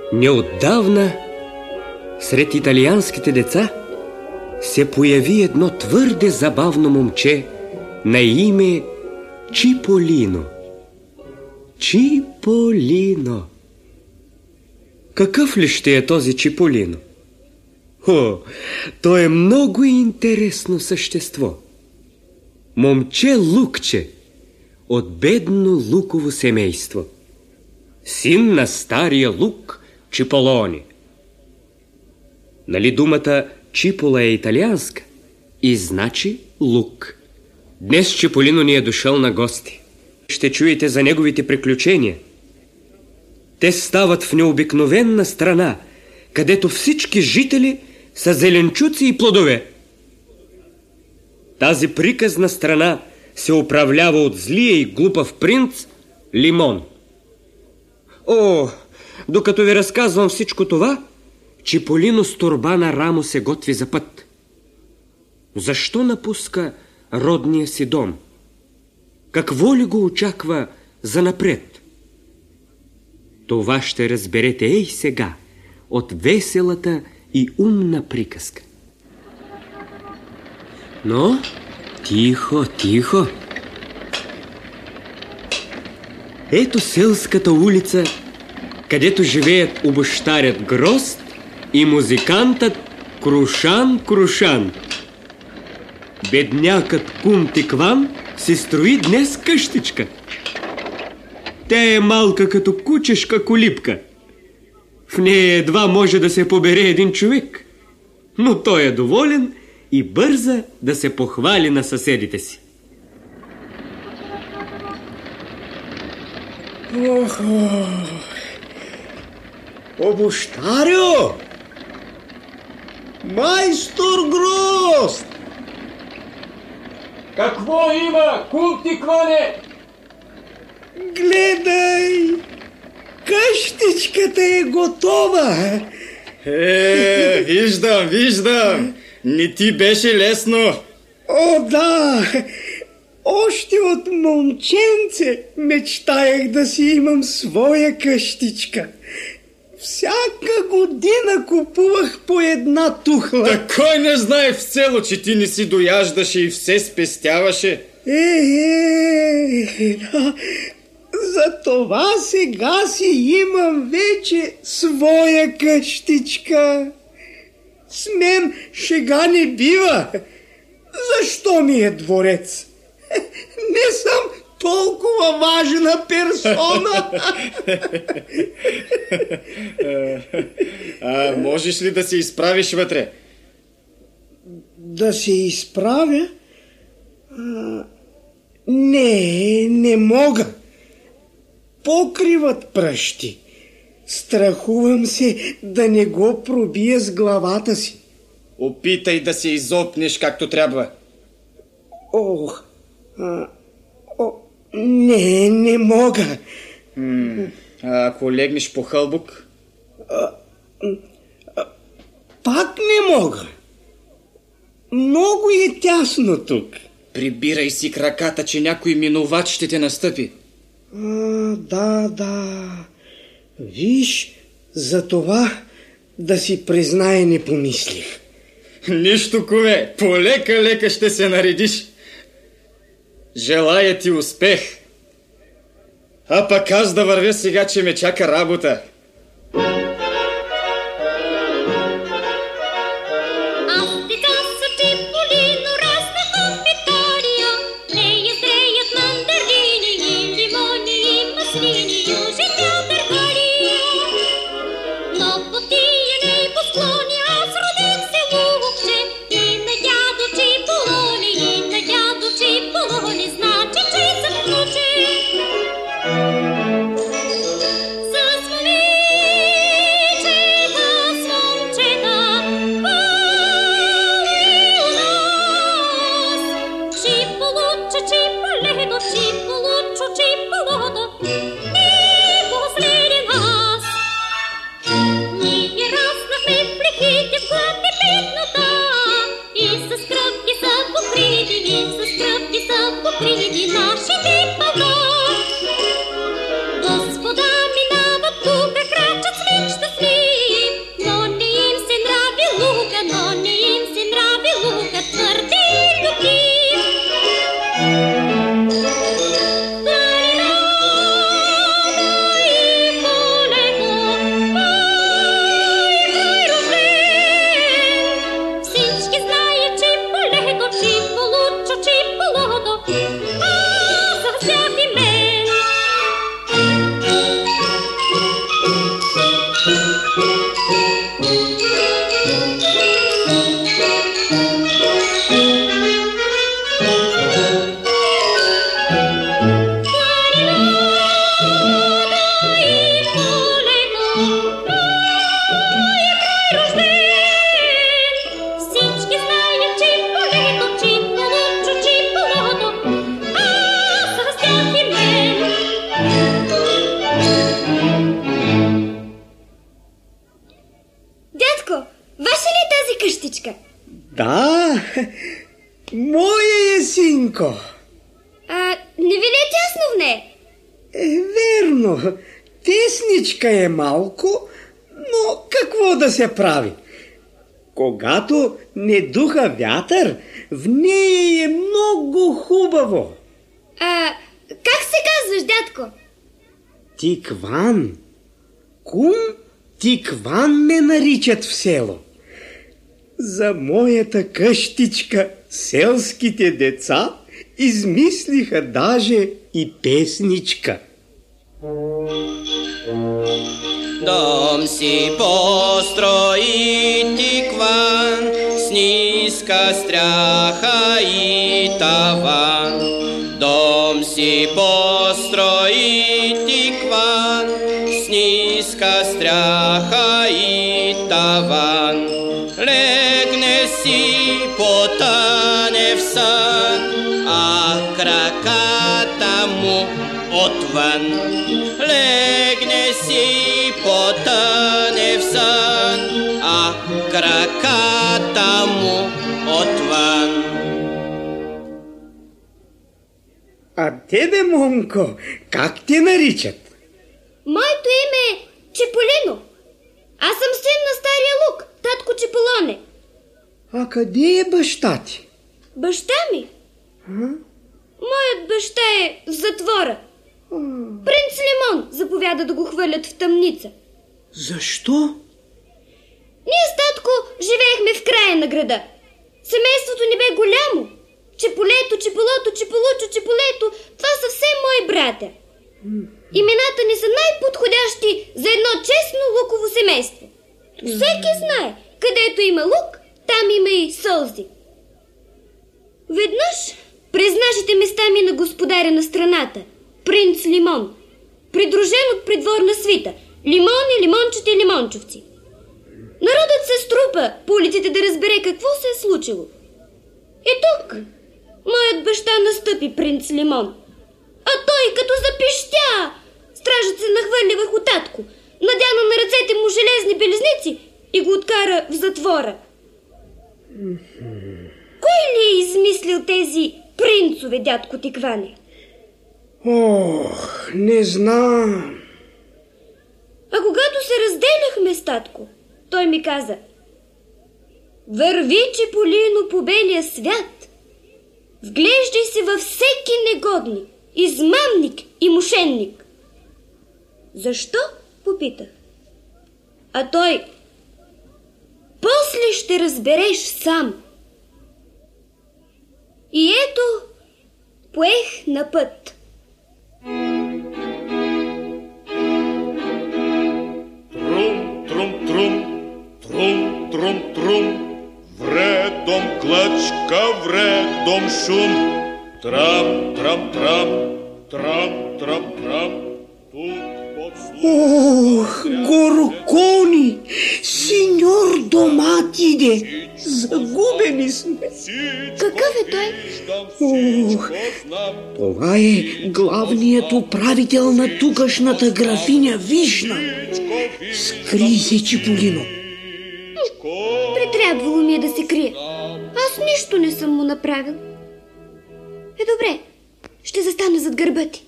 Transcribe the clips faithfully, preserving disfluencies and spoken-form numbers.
Неотдавна сред италианските деца се появи едно твърде забавно момче на име Чиполино. Чиполино. Какъв ли ще е този Чиполино? О, то е много интересно същество. Момче Лукче от бедно луково семейство. Син на стария Лук Чиполони. Нали думата Чипола е италианска и значи лук. Днес Чиполино ни е дошъл на гости. Ще чуете за неговите приключения. Те стават в необикновена страна, където всички жители са зеленчуци и плодове. Тази приказна страна се управлява от злия и глупав принц Лимон. О, докато ви разказвам всичко това, Чиполино с торба на рамо се готви за път. Защо напуска родния си дом? Какво ли го очаква занапред? Това ще разберете ей сега от веселата и умна приказка. Но тихо, тихо. Ето селската улица, където живеят обущарят Грозд и музикантът Крушан Крушан. Беднякът Кум Тикван си строи днес къщичка. Тя е малка като кучешка колибка. В нея едва може да се побере един човек, но той е доволен и бърза да се похвали на съседите си. Охо! Обущарю! Майстор Грозд! Какво има, Кум Тикване? Гледай! Къщичката е готова! Е, виждам, виждам! Не ти беше лесно! О, да! Още от момченце мечтаях да си имам своя къщичка. Всяка година купувах по една тухла. Да кой не знае в село, че ти не си дояждаше и все спестяваше? Е, е, за това сега си имам вече своя къщичка. С мен шега не бива. Защо ми е дворец? Не съм толкова важна персона. А можеш ли да се изправиш вътре? Да се изправя? А, не, не мога. Покриват пръщи. Страхувам се да не го пробия с главата си. Опитай да се изопнеш както трябва. Ох, а, о, не, не мога. М, а ако легнеш по хълбук? А, а, пак не мога. Много е тясно тук. Прибирай си краката, че някой минувач ще те настъпи. А, да, да. Виж, за това да си признае не помислих. Нищо, куме, полека-лека ще се наредиш. Желая ти успех. А пък аз да вървя сега, че ме чака работа. С Да, моя е, синко. А, не ви ли е тясно в нея? Е, верно, тесничка е малко, но какво да се прави? Когато не духа вятър, в нея е много хубаво. А, как се казваш, дядко? Тикван. Кум Тикван ме наричат в село. За моята къщичка селските деца измислиха даже и песничка. Дом си построи Тикван, с ниска стряха и таван. Дом си построи Тикван, с ниска стряха и таван. Легне си, потъне в сън, а краката му отвън. Легне си, потъне в сън, а краката му отвън. А тебе, момко, как те наричат? Моето име е Чиполино. Аз съм син на стария Лук, татко Чиполоне. А къде е баща ти? Баща ми? А? Моят баща е в затвора. Принц Лимон заповяда да го хвърлят в тъмница. Защо? Ние с татко живеехме в края на града. Семейството ни бе голямо. Чиполето, Чиполото, Чиполучо, Чиполето, това са все мои братя. Имената ни са най-подходящи за едно честно луково семейство. Всеки знае, където има лук, там има и сълзи. Веднъж през нашите места мина господаря на страната, принц Лимон, придружен от придворна свита, лимони, лимончета и лимончовци. Народът се струпа по улиците да разбере какво се е случило. И тук моят баща настъпи, принц Лимон. А той като запищя, стражът се нахвърли върху татко, надяна на ръцете му железни белезници и го откара в затвора. Кой ли е измислил тези принцове, дядко Тикване? Ох, не знам. А когато се разделяхме с татко, той ми каза: върви, Чиполино, по белия свят, вглеждай се във всеки негодник, измамник и мошенник. Защо? Попитах. А той: после ще разбереш сам. И ето, поех на път. Трум, трум, трум, трум, трум, трум, вредом клъчка, вредом шум, трам, трам, трам, трам, трам, трам, тук подслушвам. Ох, Горкони, синьор Доматиде, загубени сме. Какъв е той? Ох, това е главният управител на тукашната графиня Вишна. Скри се, Чиполино. Притрябвало ми е да се крия. Аз нищо не съм му направил. Е, добре, ще застана зад гърба ти.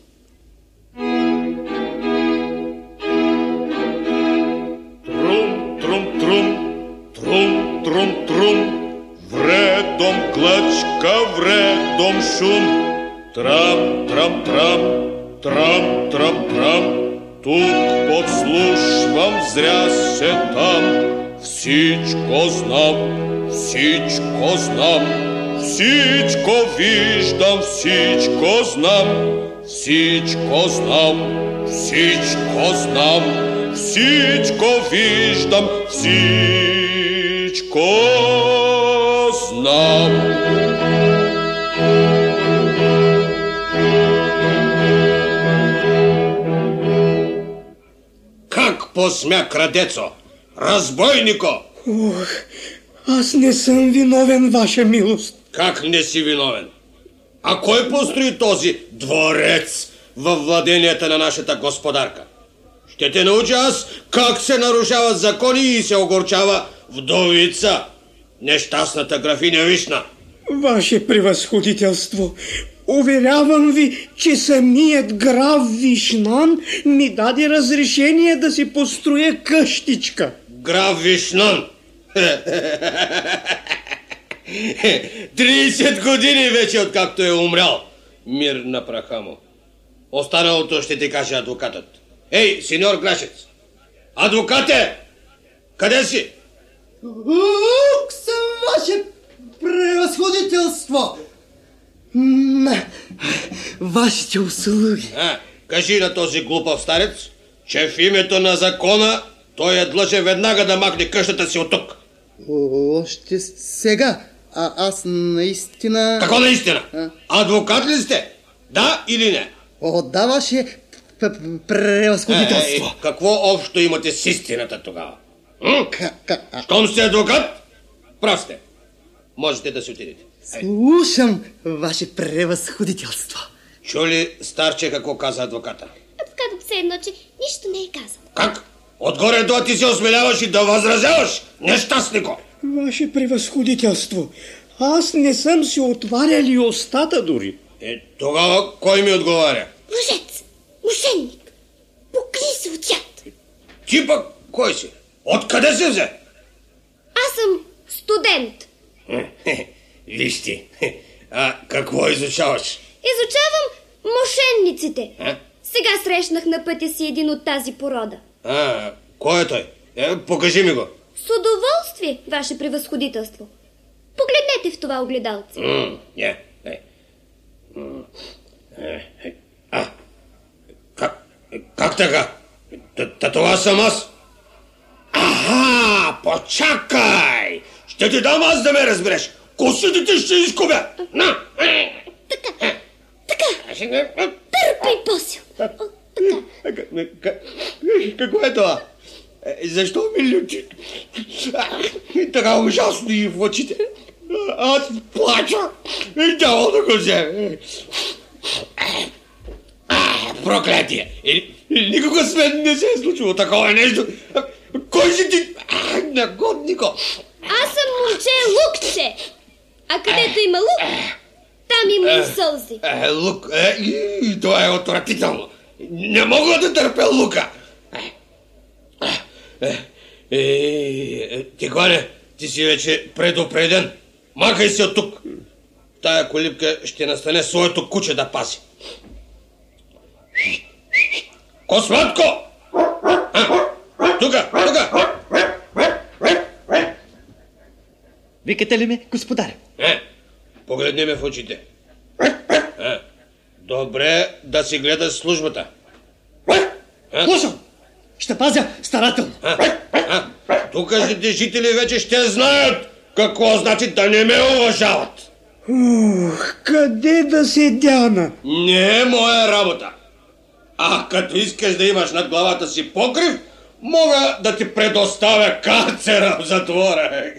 Трум, трум, трум, трум, трум, трум, вредом клъчка, вредом шум, трам, трам, трам, трам, трам, трам, тук подслушвам, зря се там. Всичко знам, всичко знам, всичко виждам, всичко знам, всичко знам, всичко знам, всичко виждам, всичко знам. Как посмя, крадецо? Разбойнико! Ох, аз не съм виновен, ваша милост. Как не си виновен? А кой построи този дворец във владенията на нашата господарка? Ще те науча аз как се нарушават закони и се огорчава вдовица. нещастната графиня Вишна. Ваше превъзходителство, уверявам ви, че самият граф Вишнан ми даде разрешение да си построя къщичка. Граф Вишнан? тридесет години вече откакто е умрял. Мир на праха му. Останалото ще ти каже адвокатът. Ей, сеньор Глашец! Адвокате! Къде си? Ук съм, ваше превъзходителство! На вашите услуги. А, кажи на този глупав старец, че в името на закона той е длъжен веднага да махне къщата си от тук. Още сега. А аз наистина... Какво наистина? А? Адвокат ли сте? Да или не? О, да, ваше превъзходителство. Е, е, какво общо имате с истината тогава? М? К- к- а- Щом сте адвокат, прав сте. Можете да си отидете. Е, Слушам, ваше превъзходителство. чули, старче, какво каза адвоката? Адвокатът все едно, че нищо не е казал. Как? Отгоре до ти се осмеляваш и да възразяваш? Нещастнико! Ваше превъзходителство, аз не съм си отварял и устата дори. Е, тогава кой ми отговаря? Лъжец! Мошенник! Покли се от яд! Ти пък кой си? Откъде се взе? Аз съм студент. Виж ти, а какво изучаваш? Изучавам мошенниците. А? Сега срещнах на пътя си един от тази порода. А, кой е той? Е, покажи ми го. С удоволствие, ваше превъзходителство. Погледнете в това огледалце. М, не, е. М, е, е. А, как, как така? Та, та това съм аз? Аха, почакай! Ще ти дам аз да ме разбереш. Косите ти ще изкубя. На! Така, така. Търпей, Босил. О, така. Какво е това? Е, Защо ми лючи? Така ужасно и в очите. Аз плача. Няма да го вземе. Проклятие! И- и Никога с мен не се е случило такова нещо. Кой си ти? А, Негоднико! Аз съм момче Лукче. А където има лук, там има и сълзи. Е, лук, е, и, това е отвратително. Не мога да търпя лука. Е, е, е, Тихоне, ти си вече предупреден. Махай се от тук. Тая колибка ще настане своето куче да пази. Косматко! А, тука, тука! Викате ли ме, господаре? Е, погледни ме в очите. Е, добре да си гледаш службата. Е? Слушам! Ще пазя старателно. А, а, тукашните жители вече ще знаят какво значи да не ме уважават. Ух, къде да седяна? Не е моя работа. А като искаш да имаш над главата си покрив, мога да ти предоставя карцера в затвора.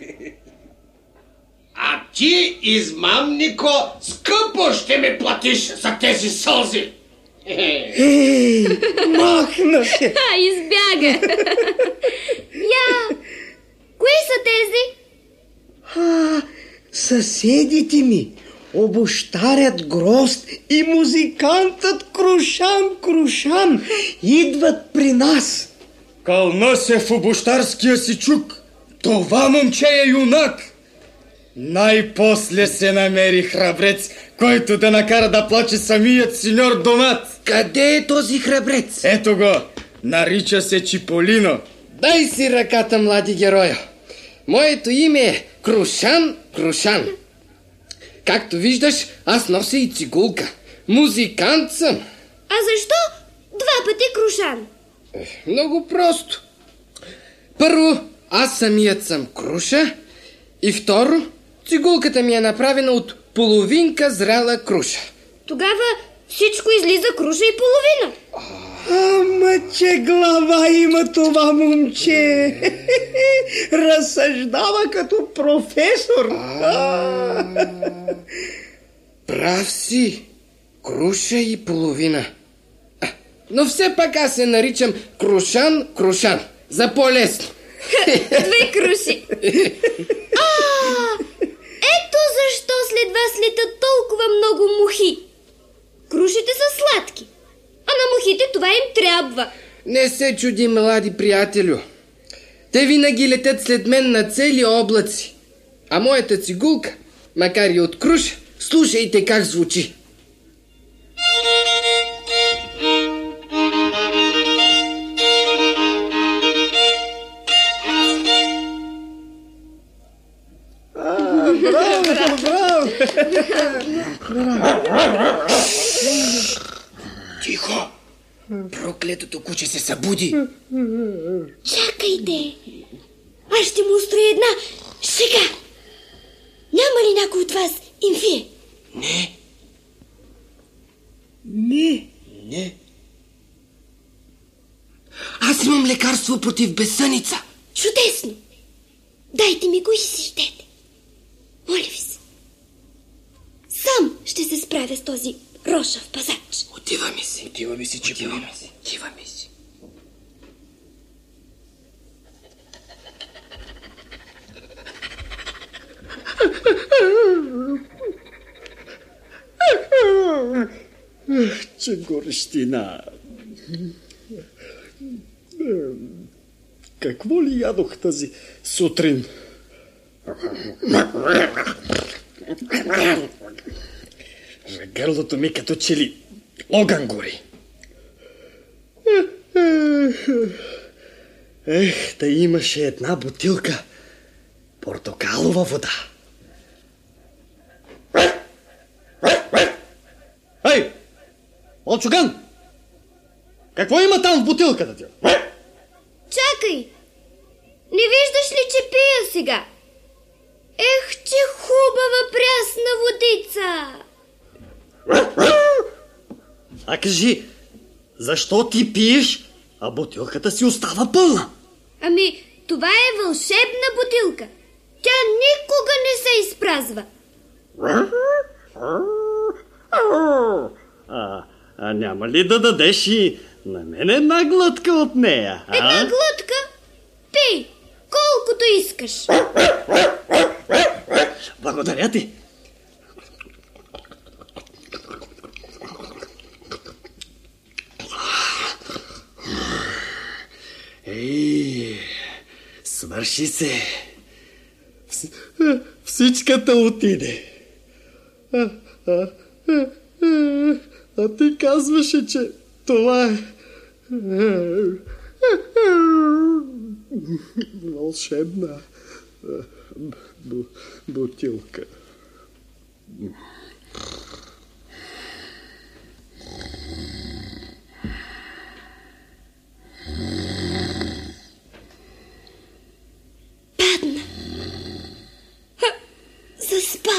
А ти, измамнико, скъпо ще ми платиш за тези сълзи. Ей, махна се! А, избяга. Я, кои са тези? А, съседите ми, обощарят Грозд и музикантът Крушан Крушан идват при нас. Кълна се в обощарския си чук. Това момче е юнак. Най-после се намери храбрец, който да накара да плаче самият сеньор Домат. Къде е този храбрец? Ето го, нарича се Чиполино. Дай си ръката, млади герой. Моето име е Крушан Крушан. Както виждаш, аз нося и цигулка. Музикант съм. А защо два пъти Крушан? Много просто. Първо, аз самият съм круша. И второ, цигулката ми е направена от половинка зряла круша. Тогава всичко излиза круша и половина. Ама че глава има това момче. Разсъждава като професор. Прав си. Круша и половина. А, но все пак аз се наричам Крушан Крушан. За по-лесно. Две круши. А, след вас летат толкова много мухи? Крушите са сладки, а на мухите това им трябва. Не се чуди, млади приятелю. Те винаги летят след мен на цели облаци. А моята цигулка, макар и от круша, слушайте как звучи. Тихо! Проклетото куче се събуди. Чакайте! Аз ще му устроя една шега. Няма ли някой от вас имфие? Не. Не. Не. Аз имам лекарство против безсъница. Чудесно! Дайте ми го и си ждете. Моля ви се. Сам ще се справя с този рошав пазач. Отиваме си. Отиваме си, че отиваме си. Отиваме си. Че горещина. Какво ли ядох тази сутрин? За гърлото ми като че ли огън гори. Ех, да имаше една бутилка портокалова вода. Ей, Мълчуган! Какво има там в бутилката ти? Чакай! Не виждаш ли, че пия сега? Ех, че хубава прясна водица! А кажи, защо ти пиеш, а бутилката си остава пълна? Ами, това е вълшебна бутилка. Тя никога не се изпразва. А, а няма ли да дадеш и на мен една глътка от нея? А? Една глътка? Пий, колкото искаш. Благодаря ти. Ей, свърши се. Всичката отиде. А, а, а, а, а ти казваше, че това е вълшебна бу, бутилка. Падна. Ха, заспа.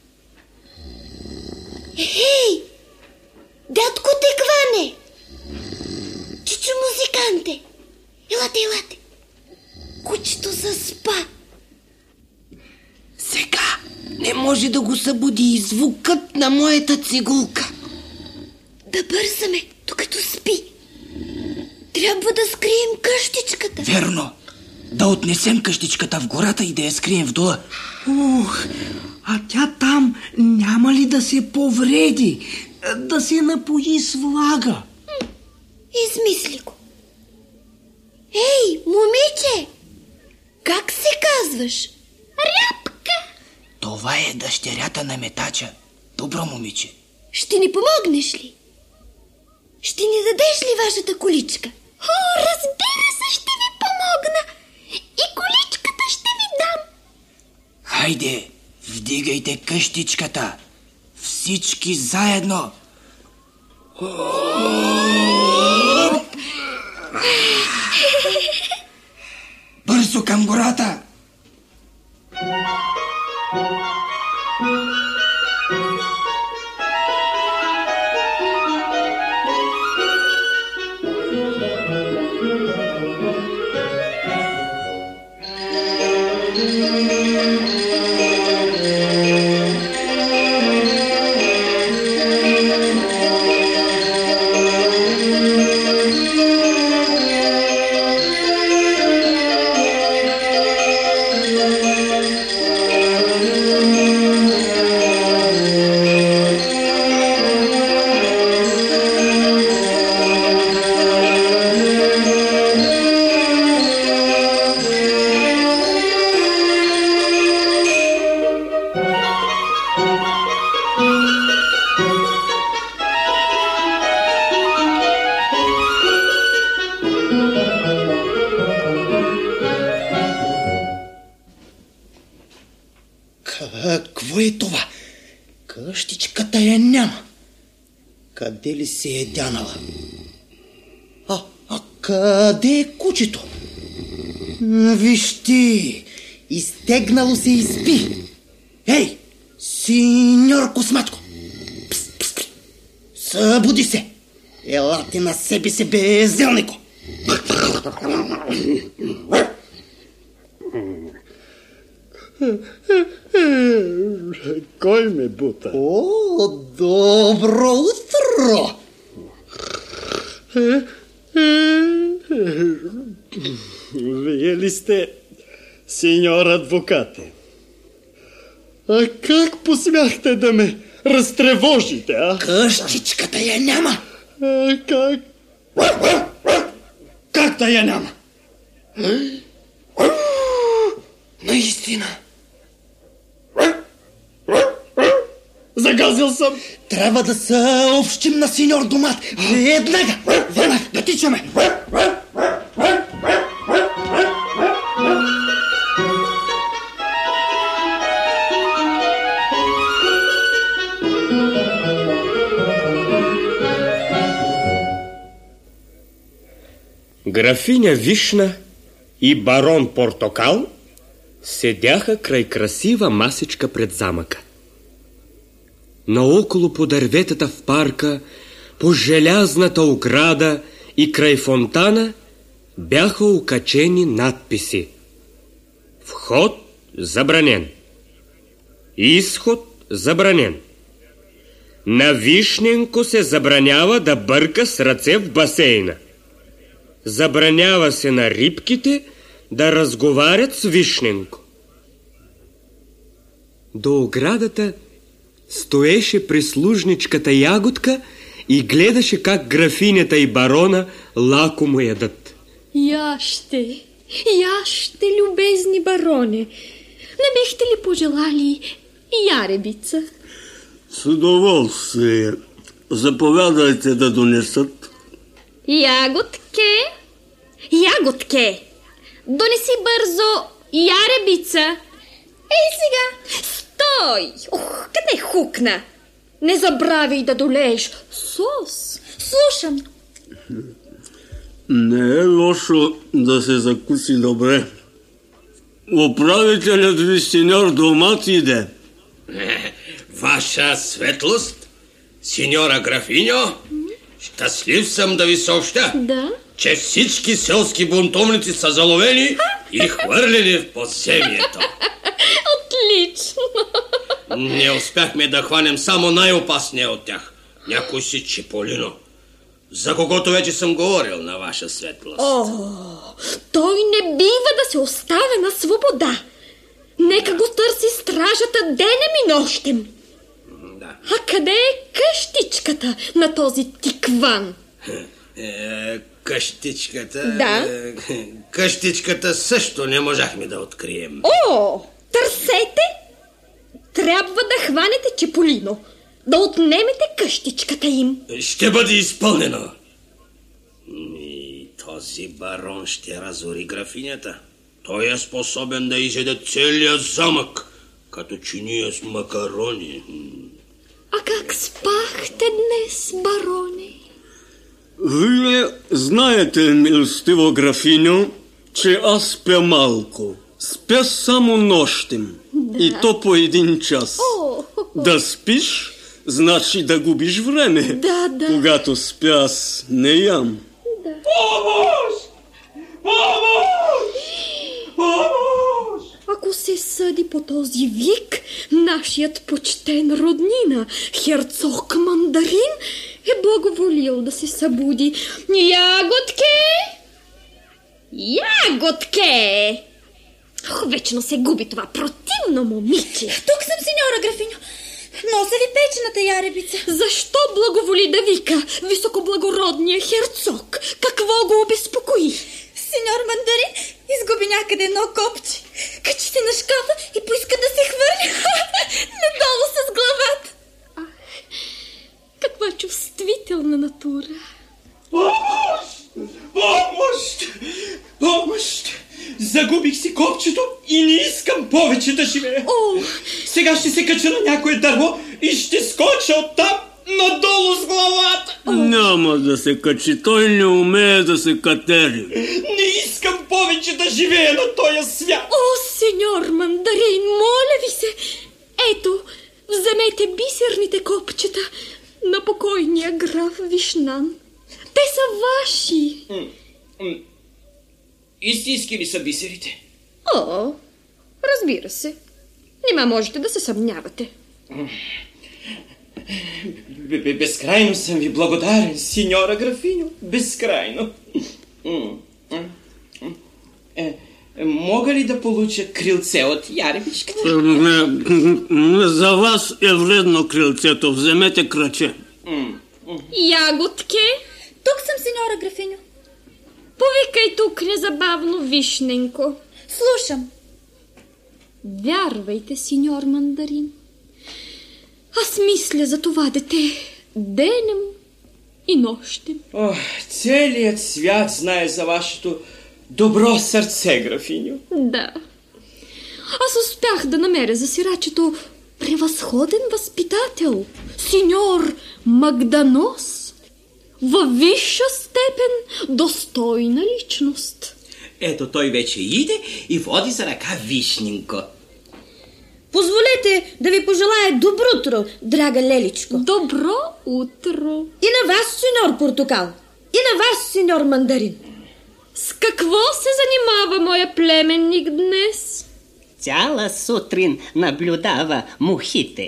Ей, дядко Тикване! Чичо музиканте! Елате, елате! Кучето заспа. Сега не може да го събуди и звукът на моята цигулка. Да бързаме, докато спи. Трябва да скрием къщичката. Верно. Да отнесем къщичката в гората и да я скрием в дола. Ух, а тя там няма ли да се повреди? Да се напои с влага? Измисли го. Ей, момиче! Как се казваш? Рябка! Това е дъщерята на метача. Добро момиче. Ще ни помогнеш ли? Ще ни дадеш ли вашата количка? О, разбира се, ще ви помогна. И количката ще ви дам. Хайде, вдигайте къщичката. Всички заедно. Бързо към гората. какво е това? Къщичката я няма. Къде ли се е дянала? А, а къде е кучето? Вижте, изтегнало се и спи. Ей, синьор Косматко! Пс, пс, пс. Събуди се! Елате на себе си, безделнико! Кой ме бута? О, добро утро! Вие ли сте, сеньор адвокате? А как посмяхте да ме разтревожите, а? Къщичката я няма! А как? Как да я няма? Наистина! Загазил съм! Трябва да съобщим на сеньор Домат! Веднага! Веднага! Да тичаме! Графиня Вишна и барон Портокал седяха край красива масичка пред замъка. Наоколо по дърветата в парка, по желязната ограда и край фонтана бяха окачени надписи: вход забранен, изход забранен. На Вишненко се забранява да бърка с ръце в басейна. Забранява се на рибките да разговарят с Вишненко. До оградата стоеше прислужничката Ягодка и гледаше как графинята и барона лакомо ядат. Яще, яще, любезни бароне, не бихте ли пожелали яребица? С удоволствие. Заповядайте да донесат. Ягодке, Ягодке, донеси бързо яребица. Ей сега, стой! Ох, къде хукна? Не забравяй да долееш сос. Слушам. Не е лошо да се закуси добре. Управителят ви, сеньор Домат, иде. Ваша светлост, сеньора графиньо, щастлив съм да ви съобща, Да? че всички селски бунтовници са заловени и хвърлени в подземието. Отлично! Не успяхме да хванем само най-опасния от тях. Някой си Чиполино, за когото вече съм говорил на ваша светлост. О, той не бива да се оставя на свобода. Нека го търси стражата денем и нощем. Да. А къде е къщичката на този тикван? Е, къщичката... Да. Е, къщичката също не можахме да открием. О, търсете! Трябва да хванете Чиполино, да отнемете къщичката им. Ще бъде изпълнено. И този барон ще разори графинята. Той е способен да изяде целия замък, като чиния с макарони. А как спахте днес, бароне? Вие знаете, милостиво графиньо, че аз спя малко. Спя само нощем. Да. И то по един час. О! Да спиш, значи да губиш време. Да, да. Когато спя, аз не ям. Помощ! Помощ! Помощ! Ако се съди по този вик, нашият почтен роднина, херцог Мандарин, е благоволил да се събуди. Ягодке! Ягодке! Ох, вечно се губи това противно момиче. Тук съм, сеньора графиньо. Нося ви печената яребица. Защо благоволи да вика високоблагородния херцог? Какво го обезпокои? Сеньор Мандарин изгуби някъде едно копче. Качи се на шкафа и поиска да се хвърли надолу с главата. Ах, каква чувствителна натура. Помощ! Помощ! Помощ! Загубих си копчето и не искам повече да живея. О, Сега ще се кача на някое дърво и ще скоча оттам надолу с главата. Няма да се качи, той не умее да се катери. Не искам повече да живея на този свят. О, сеньор Мандарин, моля ви се, ето, вземете бисерните копчета на покойния граф Вишнан. Те са ваши. М- м- Истински ли са бисерите? О, разбира се. Нима можете да се съмнявате. Б- безкрайно съм ви благодарен, синьора графиньо. Безкрайно. Е, мога ли да получа крилце от яребичката? За вас е вредно крилцето. Вземете краче. Ягодке? Тук съм, сеньора графиньо. Повикай тук незабавно Вишненко. Слушам. Вярвайте, сеньор Мандарин. Аз мисля за това дете денем и нощем. О, целият свят знае за вашето добро сърце, графиньо. Да. Аз успях да намеря за сирачето превъзходен възпитател, сеньор Магданос, във висша степен достойна личност. Ето той вече иде и води за ръка Вишненко. Позволете да ви пожелая добро утро, драга Леличко. Добро утро. И на вас, сеньор Портокал. И на вас, сеньор Мандарин. С какво се занимава моя племенник днес? Цяла сутрин наблюдава мухите.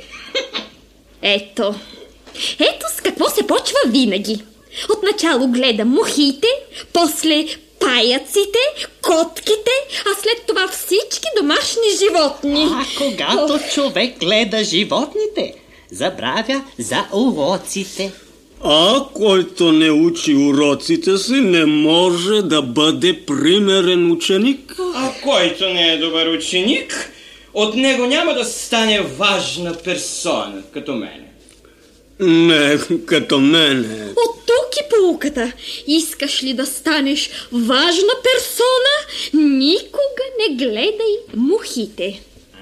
Ето. Ето с какво се почва винаги. Отначало гледа мухите, после паяците, котките, а след това всички домашни животни. А когато Ох. човек гледа животните, забравя за уроците. А който не учи уроците си, не може да бъде примерен ученик. А който не е добър ученик, от него няма да стане важна персона, като мене. Не, като мене. От тук и поуката. Искаш ли да станеш важна персона, никога не гледай мухите.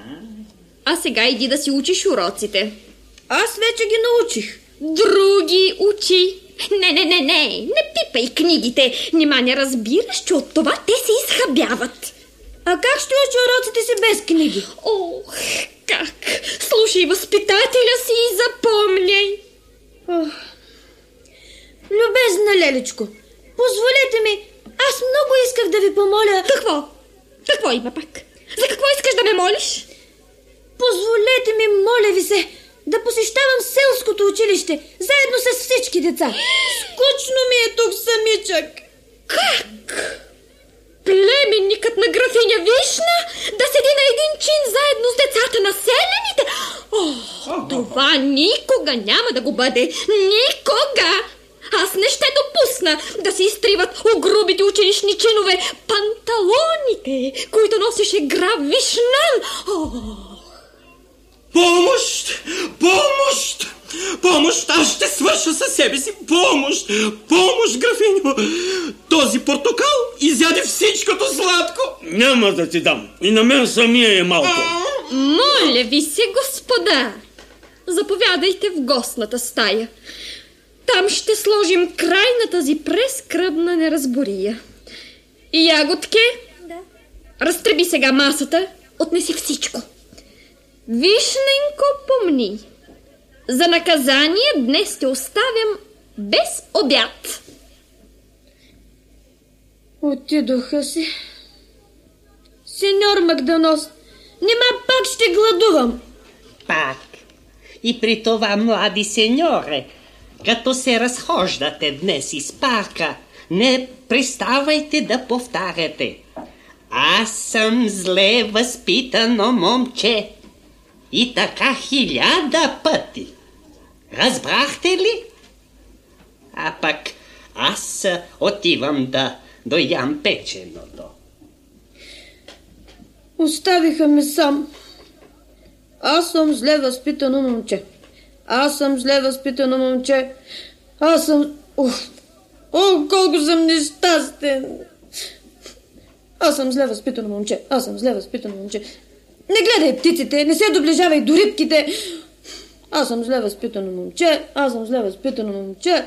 А сега иди да си учиш уроците. Аз вече ги научих. Други учи. Не, не, не, не, не пипай книгите. Нима не разбираш, че от това те се изхабяват. А как ще учи уроците си без книги? Ох, как? Слушай възпитателя си и запомняй. Ох. Любезна Леличко, позволете ми, аз много исках да ви помоля... Какво? Какво има пак? За какво искаш да ме молиш? Позволете ми, моля ви се, да посещавам селското училище, заедно с всички деца. Скучно ми е тук самичък. Как? Племенникът на графиня Вишна да седи на един чин заедно с децата на селяните? О, това никога няма да го бъде. Никога! Аз не ще допусна да се изтриват огрубите училищни чинове панталоните, които носеше граф Вишнан. О! Помощ! Помощ! Помощ! Аз ще свърша със себе си! Помощ! Помощ, графиньо! Този портокал изяде всичкото сладко! Няма да ти дам. И на мен самия е малко. Моля ви се, господа! Заповядайте в гостната стая. Там ще сложим край на тази прескръбна неразбория. И ягодке? Да. Разтреби сега масата, отнеси всичко. Вишненко, помни. За наказание днес те оставям без обяд. Отидоха си. Сеньор Магданос, нима пак ще гладувам. Пак. И при това, млади сеньоре, като се разхождате днес из парка, не преставайте да повтаряте. Аз съм зле възпитано момче. И така хиляда пъти. Разбрахте ли? А пък аз отивам да доям печеното. Оставиха ме сам. Аз съм зле възпитано момче. Аз съм зле възпитано момче. Аз съм... Ух, о, колко съм нещастен. Аз съм зле възпитано момче. Аз съм зле възпитано момче. Не гледай птиците, не се доближавай до рибките. Аз съм зле възпитано момче, аз съм зле възпитано момче.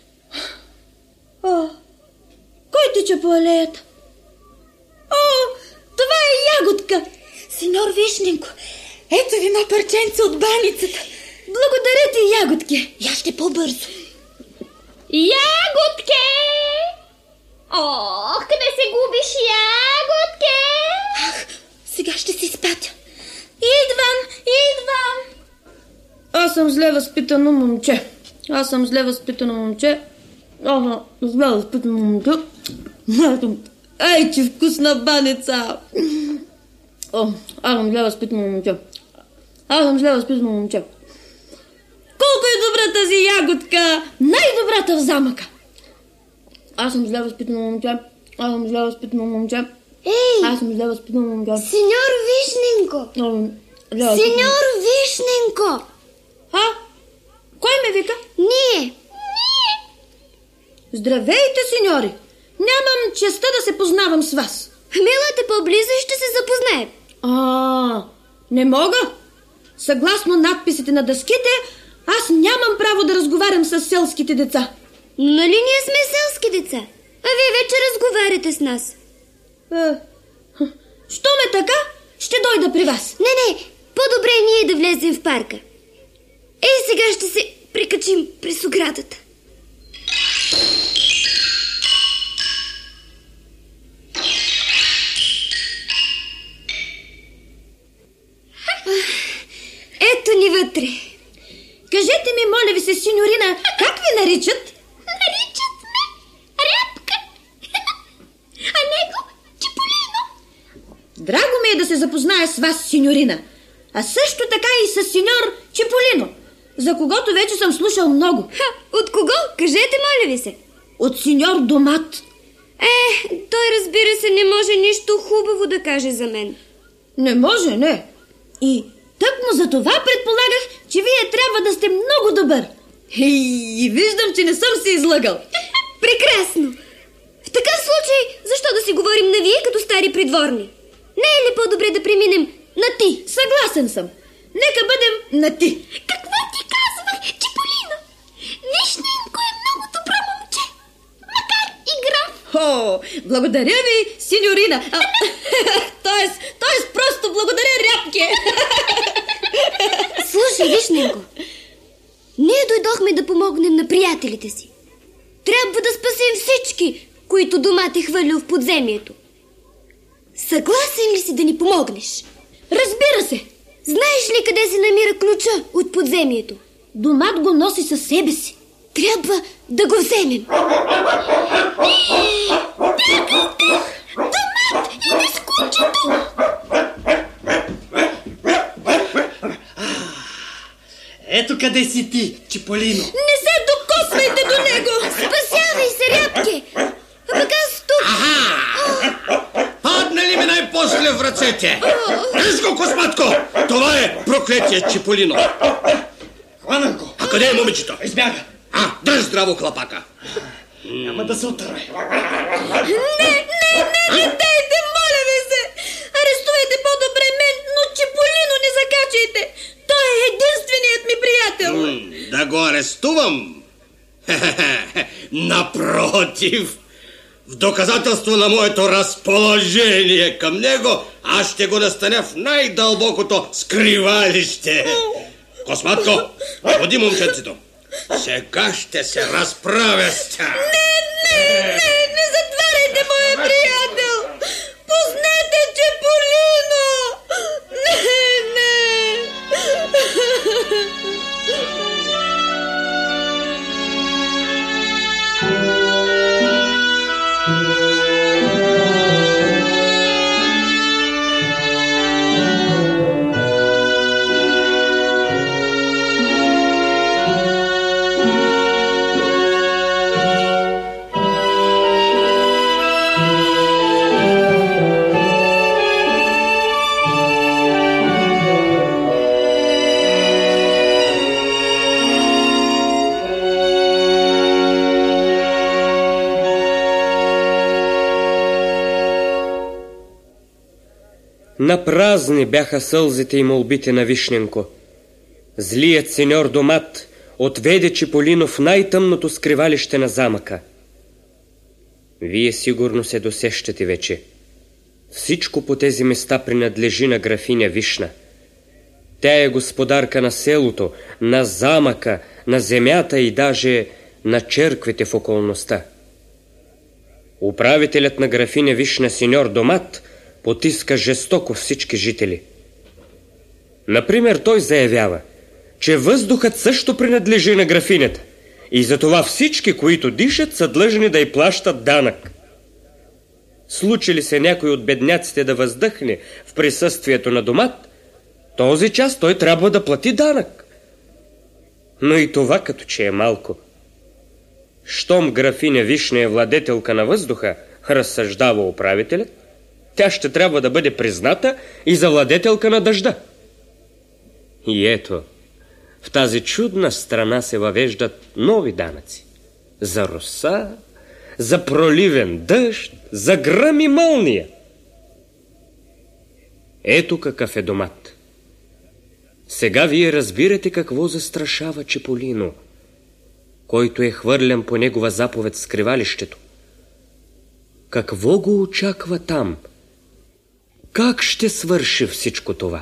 О, кой тича по алеята? О, това е Ягодка. Синьор Вишненко, ето ви едно парченце от баницата. Благодаря ти, Ягодке. Я ще по-бързо. Ягодке! Ох, къде се губиш, Ягодке? Ах, сега ще си спатя. Идвам, идвам. Аз съм зле възпитано момче. Аз съм зле възпитано момче. Аз съм зле възпитано момче. Ай, че вкусна баница. О, аз съм зле възпитано момче. Аз съм зле възпитано момче. Колко е добра тази Ягодка! Най-добрата в замъка! Аз съм зле възпитано момче. Аз съм зле възпитано момче. Ей! Аз съм зле възпитано момче. Синьор Вишненко! Синьор Вишненко! А? Кой ме вика? Ние! Ние! Здравейте, синьори! Нямам честа да се познавам с вас. Милате по-близо и ще се запознаем. А, не мога. Съгласно надписите на дъските, аз нямам право да разговарям с селските деца. Нали ние сме селски деца? А вие вече разговаряте с нас. Е, що ме така, ще дойда при вас. Не, не, по-добре ние да влезем в парка. Ей, сега ще се прикачим през оградата. Ето ни вътре. Кажете ми, моля ви се, синьорина, как ви наричат? Наричат ме Рябка, а него Чиполино. Драго ми е да се запозная с вас, синьорина, а също така и с синьор Чиполино, за когото вече съм слушал много. Ха, от кого? Кажете, моля ви се. От синьор Домат. Е, той разбира се не може нищо хубаво да каже за мен. Не може, не. И тъкмо за това предполагах, че вие трябва да сте много добър. И, и виждам, че не съм се излъгал. Прекрасно! В такъв случай, защо да си говорим на вие като стари придворни? Не е ли по-добре да преминем на ти? Съгласен съм. Нека бъдем на ти. Какво ти казвах, Чиполино? Вишненко е много добро момче, макар и граф. О, благодаря ви, синьорина. А, тоест, тоест просто благодаря, Рябке. Слушай, Вишненко, ние дойдохме да помогнем на приятелите си. Трябва да спасим всички, които Домат е хвърлил в подземието. Съгласен ли си да ни помогнеш? Разбира се. Знаеш ли къде се намира ключа от подземието? Домат го носи със себе си. Трябва да го вземем. Домат, иди с кучето! Ето къде си ти, Чиполино. Не се докосвайте до него! Спасявай се, Рябке! А пък аз тук... Аха! Падна ли ми най-после в ръцете? Дръж го, Косматко! Това е проклетие Чиполино. Хванах го. А къде е момичето? Избяга. А, дръж здраво клапака. Няма да се отървай. Не, не, не, не дайте, моля ви се! Арестувайте по-добре мен, но Чиполино не закачайте! Той е единственият ми приятел! М, да го арестувам? Напротив! В доказателство на моето разположение към него, аз ще го настаня в най-дълбокото скривалище. Косматко, води момченцето. Сега ще се разправя с тях. Не, не, не, не затваряйте моя приятел! Пуснете Чиполино! Не, не! Напразни бяха сълзите и молбите на Вишненко. Злият сеньор Домат отведе Чиполино в най-тъмното скривалище на замъка. Вие сигурно се досещате вече. Всичко по тези места принадлежи на графиня Вишна. Тя е господарка на селото, на замъка, на земята и даже на черквите в околността. Управителят на графиня Вишна, сеньор Домат, потиска жестоко всички жители. Например, той заявява, че въздухът също принадлежи на графинята и затова всички, които дишат, са длъжни да й плащат данък. Случи ли се някой от бедняците да въздъхне в присъствието на Домат, този час той трябва да плати данък. Но и това като че е малко. Щом графиня Вишна е владетелка на въздуха, разсъждава управителят, тя ще трябва да бъде призната и за владетелка на дъжда. И ето, в тази чудна страна се въвеждат нови данъци. За роса, за проливен дъжд, за гръм и мълния. Ето какъв е Домат. Сега вие разбирате какво застрашава Чиполино, който е хвърлен по негова заповед в скривалището. Какво го очаква там? Как ще свърши всичко това?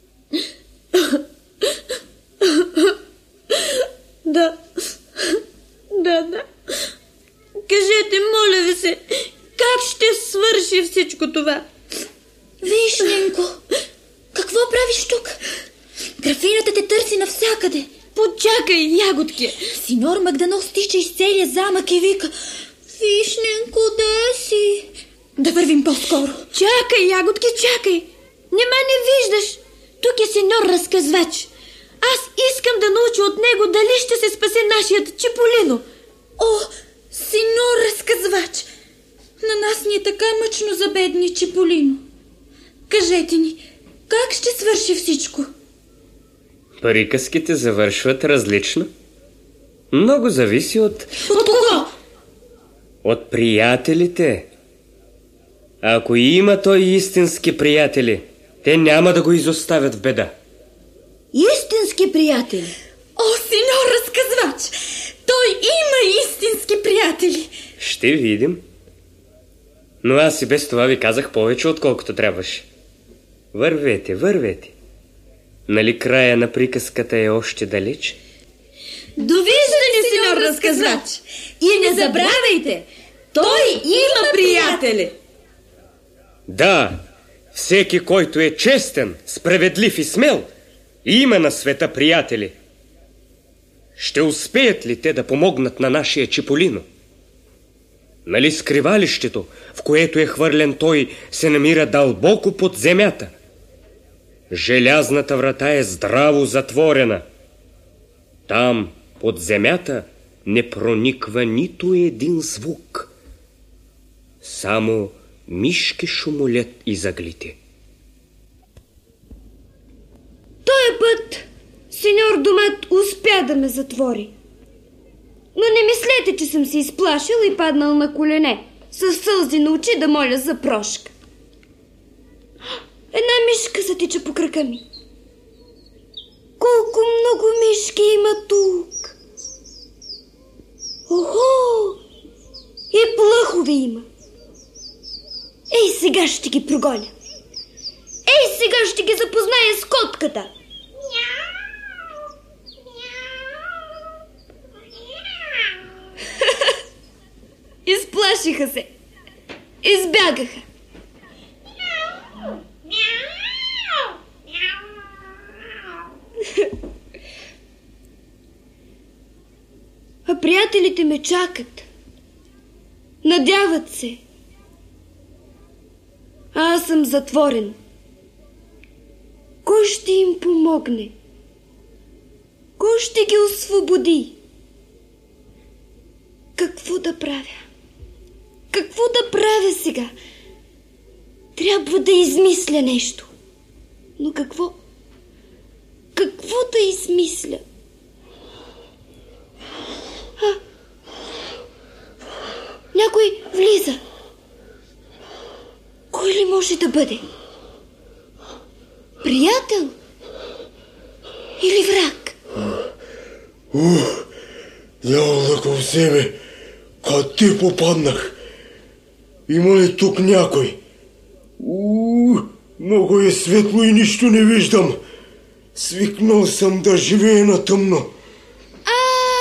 Да, да, да. Кажете, моля ви се, как ще свърши всичко това? Вишненко, какво правиш тук? Графинята те търси навсякъде. Почакай, ягодки. Синьор Магданов стича из целия замък и вика: Вишненко, де си? Да вървим по-скоро. Чакай, ягодки, чакай. Нима не виждаш? Тук е сеньор разказвач. Аз искам да науча от него дали ще се спасе нашият Чиполино. О, сеньор разказвач, на нас ни е така мъчно за бедни Чиполино. Кажете ни, как ще свърши всичко? Приказките завършват различно. Много зависи от... От кого? От приятелите. Ако има той истински приятели, те няма да го изоставят в беда. Истински приятели? О, сеньор разказвач, той има истински приятели. Ще видим. Но аз и без това ви казах повече, отколкото трябваше. Вървете, вървете. Нали края на приказката е още далеч? Довиждане, сеньор разказвач! И не забравяйте, той има приятели! Да, всеки, който е честен, справедлив и смел, има на света приятели. Ще успеят ли те да помогнат на нашия Чиполино? Нали скривалището, в което е хвърлен той, се намира дълбоко под земята? Желязната врата е здраво затворена. Там, под земята, не прониква нито един звук. Само мишки шумолят из ъглите. Той път сеньор Домат успя да ме затвори. Но не мислете, че съм се изплашил и паднал на колене, със сълзи на очи да моля за прошка. Една мишка затича по крака ми. Колко много мишки има тук! Охо! И плъхове има. Ей, сега ще ги прогоня. Ей, сега ще ги запозная с котката. Изплашиха се. Избягаха. А приятелите ме чакат. Надяват се. А аз съм затворен. Кой ще им помогне? Кой ще ги освободи? Какво да правя? Какво да правя сега? Трябва да измисля нещо. Но какво? Какво да измисля? А? Някой влиза. Кой ли може да бъде? Приятел? Или враг? Ух, дяволък в себе, къде попаднах? Има ли тук някой? Ух, много е светло и нищо не виждам. Свикнал съм да живея на тъмно. А,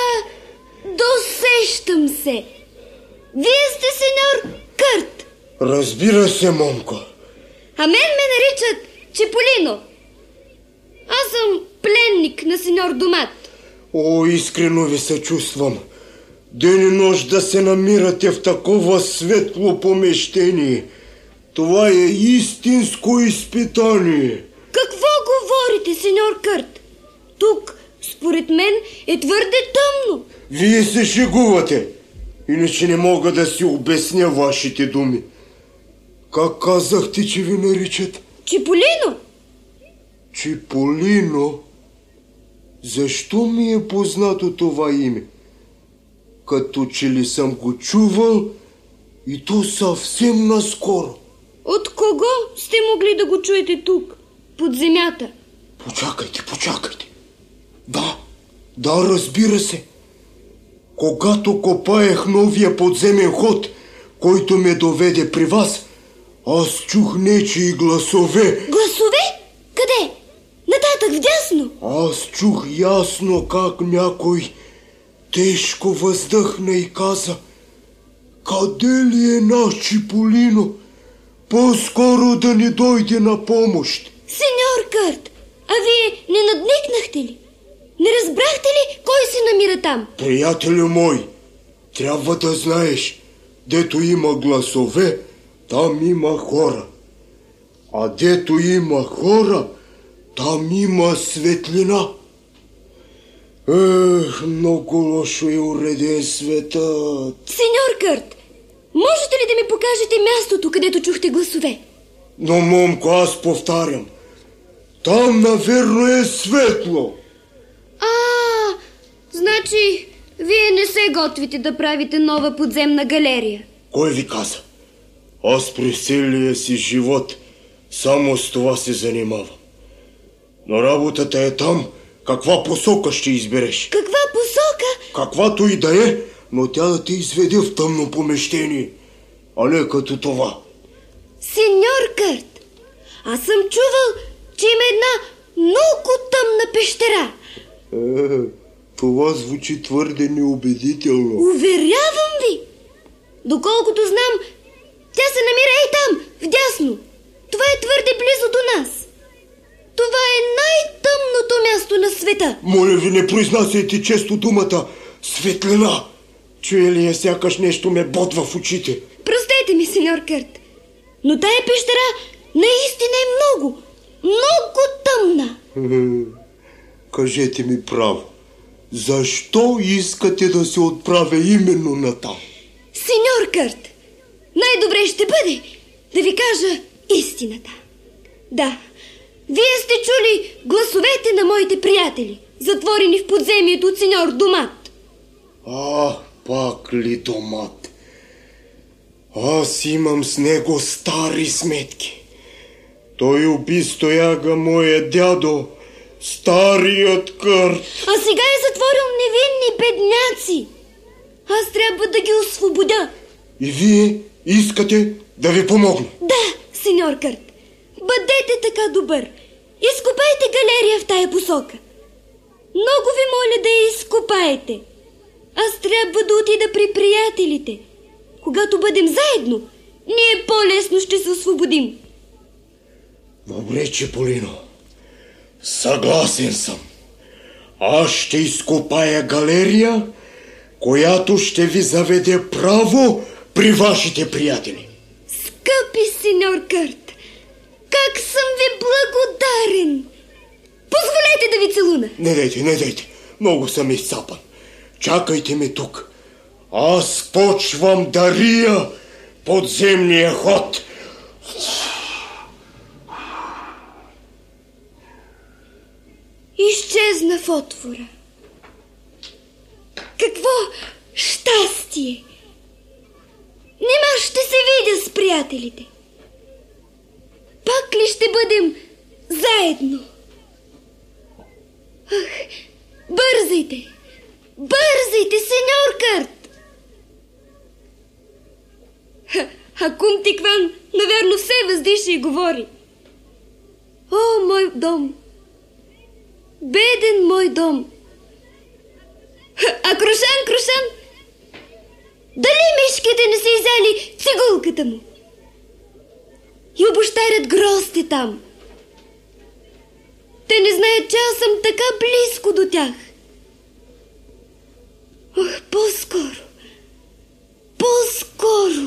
досещам се. Вие сте сеньор Кърт. Разбира се, момко. А мен ме наричат Чиполино. Аз съм пленник на сеньор Домат. О, искрено ви съчувствам. Ден и нощ да се намирате в такова светло помещение. Това е истинско изпитание. Какво говорите, сеньор Кърт? Тук, според мен, е твърде тъмно. Вие се шегувате. Иначе не мога да си обясня вашите думи. Как казахте, че ви наричат? Чиполино. Чиполино? Защо ми е познато това име? Като че ли съм го чувал и то съвсем наскоро. От кого сте могли да го чуете тук, под земята? Почакайте, почакайте. Да, да, разбира се. Когато копаех новия подземен ход, който ме доведе при вас, аз чух нечии гласове. Гласове? Къде? Нататък, вдясно? Аз чух ясно как някой тежко въздъхна и каза: къде ли е наш Чиполино? По-скоро да ни дойде на помощ. Сеньор Кърт, а вие не надникнахте ли? Не разбрахте ли кой се намира там? Приятелю мой, трябва да знаеш, дето има гласове, там има хора. А дето има хора, там има светлина. Ех, много лошо е уреден светът. Сеньор Кърт, можете ли да ми покажете мястото, където чухте гласове? Но, момко, аз повтарям, там наверно е светло. А, значи вие не се готвите да правите нова подземна галерия. Кой ви каза? Аз през целия си живот само с това се занимавам. Но работата е там, каква посока ще избереш. Каква посока? Каквато и да е, но тя да те изведе в тъмно помещение, а не като това. Сеньор Кърт, аз съм чувал, че има една много тъмна пещера. Е, това звучи твърде неубедително. Уверявам ви. Доколкото знам, тя се намира ей там, вдясно. Това е твърде близо до нас. Това е най-тъмното място на света. Моля ви, не произнасяйте често думата светлина. Чуя ли я, сякаш нещо ме ботва в очите. Простете ми, сеньор Кърт, но тая пещера наистина е много, много тъмна. Кажете ми право, защо искате да се отправя именно натам? Сеньор Кърт, най-добре ще бъде да ви кажа истината. Да, вие сте чули гласовете на моите приятели, затворени в подземието от сеньор Домат. А, пак ли Домат? Аз имам с него стари сметки. Той уби стояга моя дядо, старият Кърт. А сега е затворил невинни бедняци. Аз трябва да ги освободя. И вие искате да ви помогна? Да, сеньор Кърт. Бъдете така добър. Изкопайте галерия в тая посока. Много ви моля да я изкопаете. Аз трябва да отида при приятелите. Когато бъдем заедно, ние по-лесно ще се освободим. Добре, Чиполино. Съгласен съм. Аз ще изкопая галерия, която ще ви заведе право при вашите приятели. Скъпи сеньор Кърт, как съм ви благодарен! Позволете да ви целуна. Не дайте, не дайте. Много съм изцапан. Чакайте ме тук. Аз почвам да рия подземния ход. Изчезна в отвора. Какво щастие! Нима ще се видя с приятелите. Пак ли ще бъдем заедно. Ах, бързайте! Бързайте, сеньор Кърт! А кум Тикван, наверно, все въздиша и говори. О, мой дом! Беден мой дом! А Крушан, Крушан, дали мишките не са изяли цигулката му? И обощарят грозди там. Те не знаят, че аз съм така близко до тях. Ох, по-скоро, по-скоро.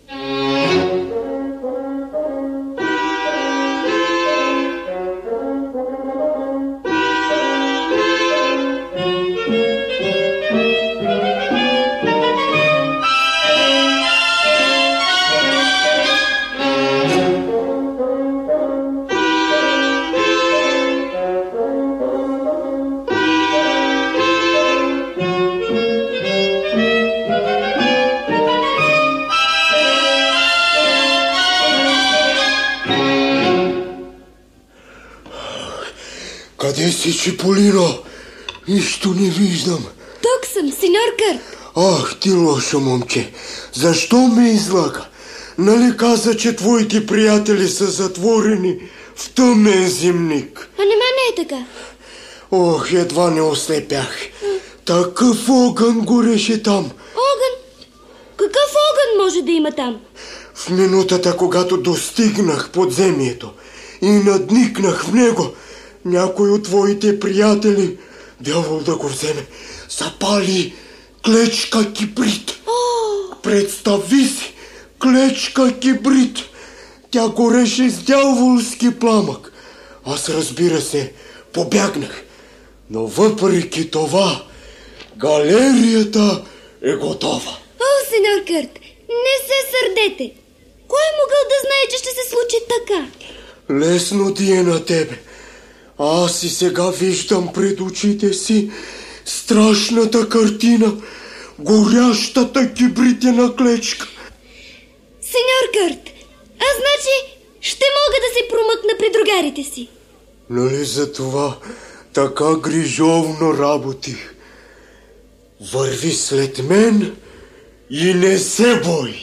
Къде си, Чиполино? Нищо не виждам. Тук съм, сеньор Кърт. Ах, ти лошо момче. Защо ме излага? Нали каза, че твоите приятели са затворени в тъмен зимник? А нема не е така. Ох, едва не ослепях. Такъв огън гореше там. Огън? Какъв огън може да има там? В минутата, когато достигнах подземието и надникнах в него, някой от твоите приятели, дявол да го вземе, запали клечка кибрид. О! Представи си, клечка кибрид. Тя гореше с дяволски пламък. Аз, разбира се, побягнах. Но въпреки това, галерията е готова. О, сеньор Кърт, не се сърдете. Кой е могъл да знае, че ще се случи така? Лесно ти е на тебе. Аз и сега виждам пред очите си страшната картина, горящата кибритена клечка. Сеньор Кърт, аз значи ще мога да се промъкна при другарите си. Нали за това така грижовно работих? Върви след мен и не се бой.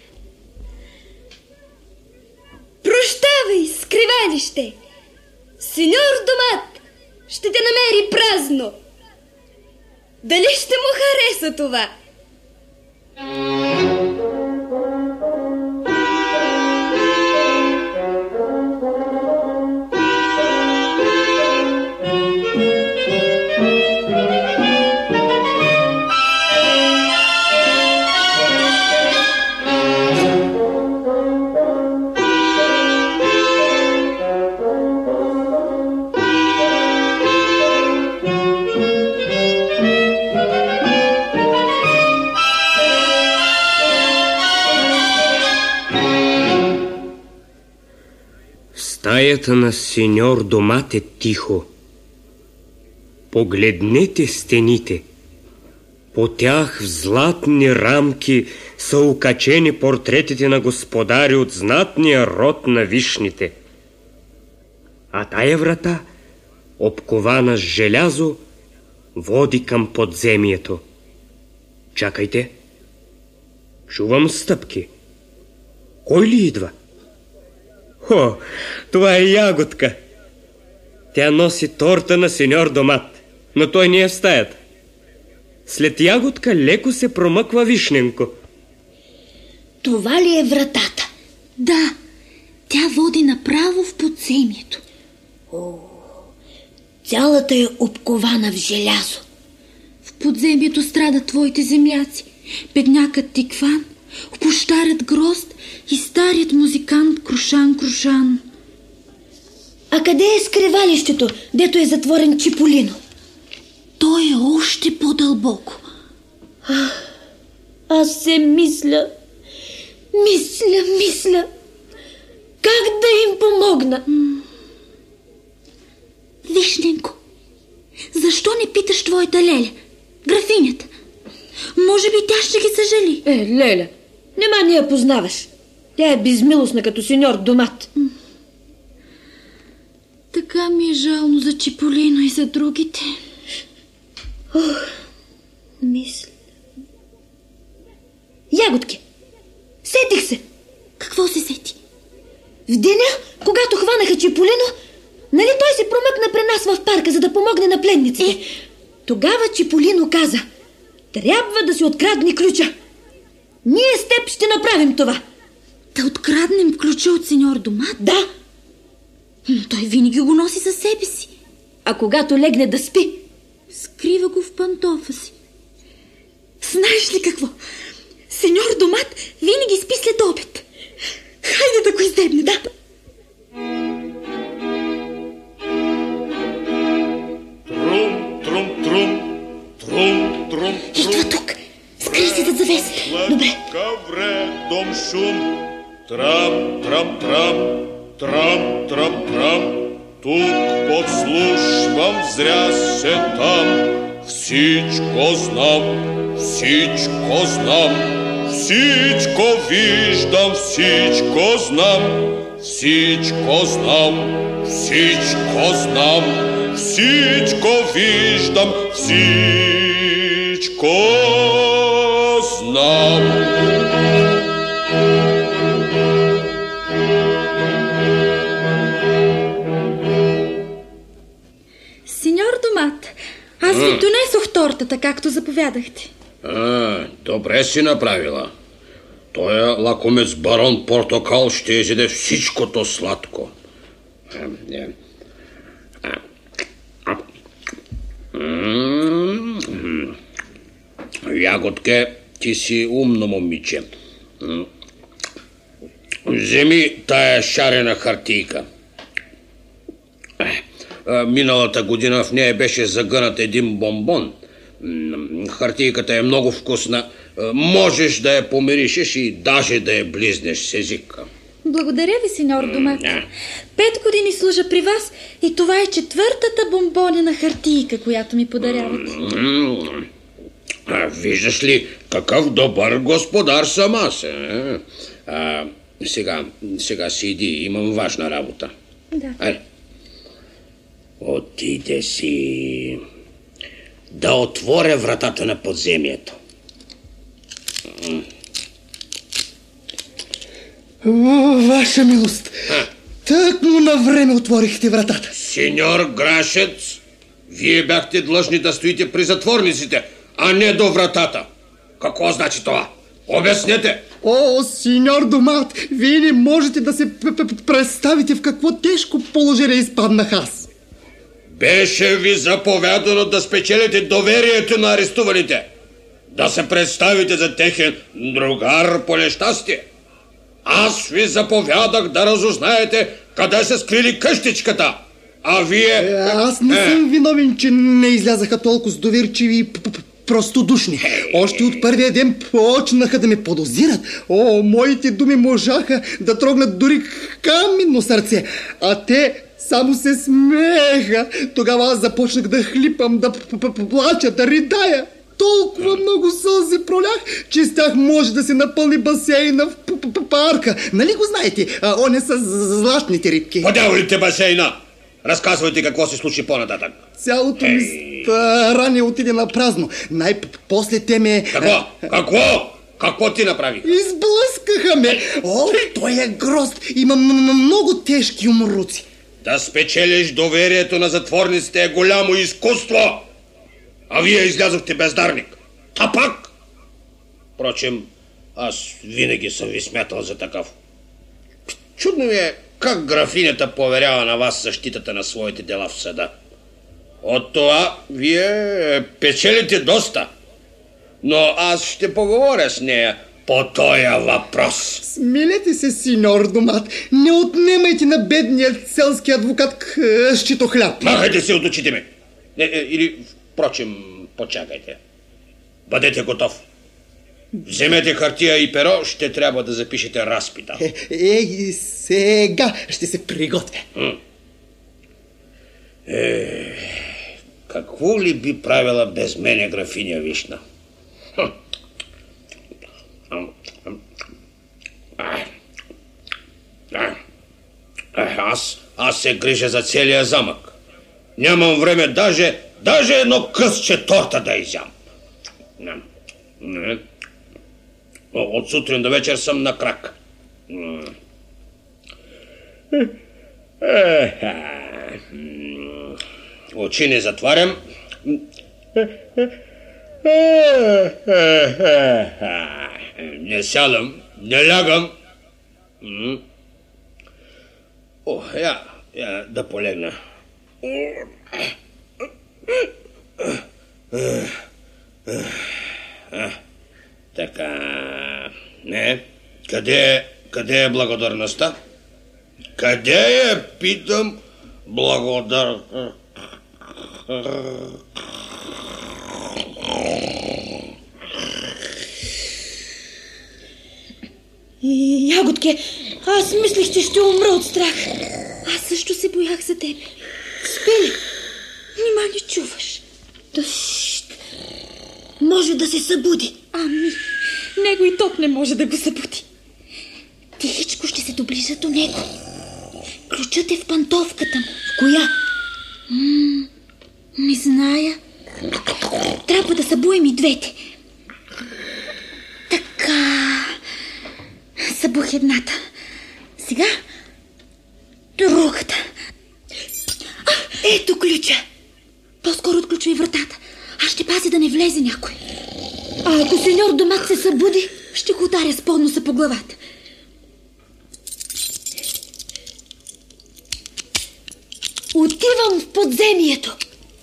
Прощавай, скривалище! Сеньор Домат ще те намери празно. Дали ще му хареса това? Стаята на сеньор Домат е тихо. Погледнете стените. По тях в златни рамки са окачени портретите на господари от знатния род на вишните. А тая врата, обкована с желязо, води към подземието. Чакайте. Чувам стъпки. Кой ли идва? О, това е Ягодка. Тя носи торта на сеньор Домат, но той не е в стаята. След Ягодка леко се промъква Вишненко. Това ли е вратата? Да, тя води направо в подземието. О, цялата е обкована в желязо. В подземието страдат твоите земляци. Беднякът Тикван, опощарят Грозд и старият музикант Крушан Крушан. А къде е скривалището, дето е затворен Чиполино? Той е още по-дълбоко. А, аз се мисля, мисля, мисля, как да им помогна? М- Вишненко, защо не питаш твоята Леля, графинята? Може би тя ще ги съжали. Е, Леля, нема не я познаваш. Тя е безмилостна като сеньор Домат. Така ми е жално за Чиполино и за другите. Ох, мисля. Ягодки! Сетих се! Какво се сети? В деня, когато хванаха Чиполино, нали той се промъкна при нас в парка, за да помогне на пленниците? Е? Тогава Чиполино каза: трябва да си открадне ключа. Ние с теб ще направим това. Да откраднем ключа от сеньор Домат? Да. Но той винаги го носи със себе си. А когато легне да спи, скрива го в пантофа си. Знаеш ли какво? Сеньор Домат винаги спи след обед. Хайде да го издебне. Да. Трум, трум, трум, трум, трум, идва тук. Скри се зад завесата. Добре. Дом шум. Трам, трам, трам, трам, трам, трам. Тук подслушвам, зря се там. Всичко знам, всичко знам, всичко виждам, всичко знам, всичко знам, всичко знам, всичко виждам, всичко знам. Сеньор Домат, аз ви донесох тортата, както заповядахте. А, добре си направила. Той лакомец барон Портокал ще изяде всичкото сладко. Ягодке, ти си умно момиче. Вземи тая шарена хартийка. Миналата година в нея беше загънат един бомбон. Хартийката е много вкусна. Можеш да я помиришеш и даже да я близнеш с езика. Благодаря ви, сеньор Домат. Пет години служа при вас и това е четвъртата бомбонена хартийка, която ми подарявате. А, виждаш ли какъв добър господар съм аз? А, а, сега, сега си иди, имам важна работа. Да. Айде. Отиде си да отворя вратата на подземието. Ваша милост, так му на време отворихте вратата. Сеньор Грашец, вие бяхте длъжни да стоите при затворниците, а не до вратата. Какво значи това? Обяснете. О, сеньор Домат, вие не можете да се представите в какво тежко положение изпаднах аз. Беше ви заповядано да спечелите доверието на арестуваните, да се представите за техен другар по нещастие. Аз ви заповядах да разузнаете къде се скрили къщичката, а вие... Аз не съм виновен, че не излязаха толкова доверчиви и простодушни. Още от първия ден почнаха да ме подозират. О, моите думи можаха да трогнат дори каменно сърце, а те само се смееха. Тогава аз започнах да хлипам, да плача, да ридая. Толкова много сълзи пролях, че с тях може да се напълни басейна в парка. Нали го знаете? Оне са златните рибки. Подяволите басейна! Разказвайте какво се случи по-нататък. Цялото ми старание отиде на празно. Най-после те ме... Какво? Какво? Какво ти направи? Изблъскаха ме. О, той е грозд. Има много тежки умруци. Да спечелиш доверието на затворниците е голямо изкуство. А вие излязохте бездарник. А пак? Впрочем, аз винаги съм ви смятал за такъв. Чудно ми е как графинята поверява на вас защитата на своите дела в съда. От това вие печелите доста. Но аз ще поговоря с нея по този въпрос. Смилете се, сеньор Домат. Не отнемайте на бедния селски адвокат къщито хляб. Махайте се от очите ми. Или, впрочем, почакайте. Бъдете готов. Вземете хартия и перо, ще трябва да запишете разпита. Ей, сега ще се приготвя. Е, какво ли би правила без мене графиня Вишна? Аз, Аз се грижа за целия замък. Нямам време даже, даже едно късче торта да изям. Не. Не. От сутрин до вечер съм на крак. Очи не затварям. Не сядам, не лягам. О, я, я да полегна. Така, не. Къде, къде е благодарността? Къде е, питам, благодар... И, Ягодке, аз мислих, че ще умра от страх. Аз също се боях за тебе. Спи ли? Нима не чуваш. Тъщ. Може да се събуди. Ами, него и топ не може да го събуди. Тихичко ще се доближа до него. Ключът е в пантовката му. В коя? М- не зная. Трябва да събуем и двете. Така. Събух едната. Сега другата. А, ето ключа. По-скоро отключвай вратата. Аз ще пазя да не влезе някой. А ако сеньор Домат се събуди, ще го ударя с подноса по главата. Отивам в подземието.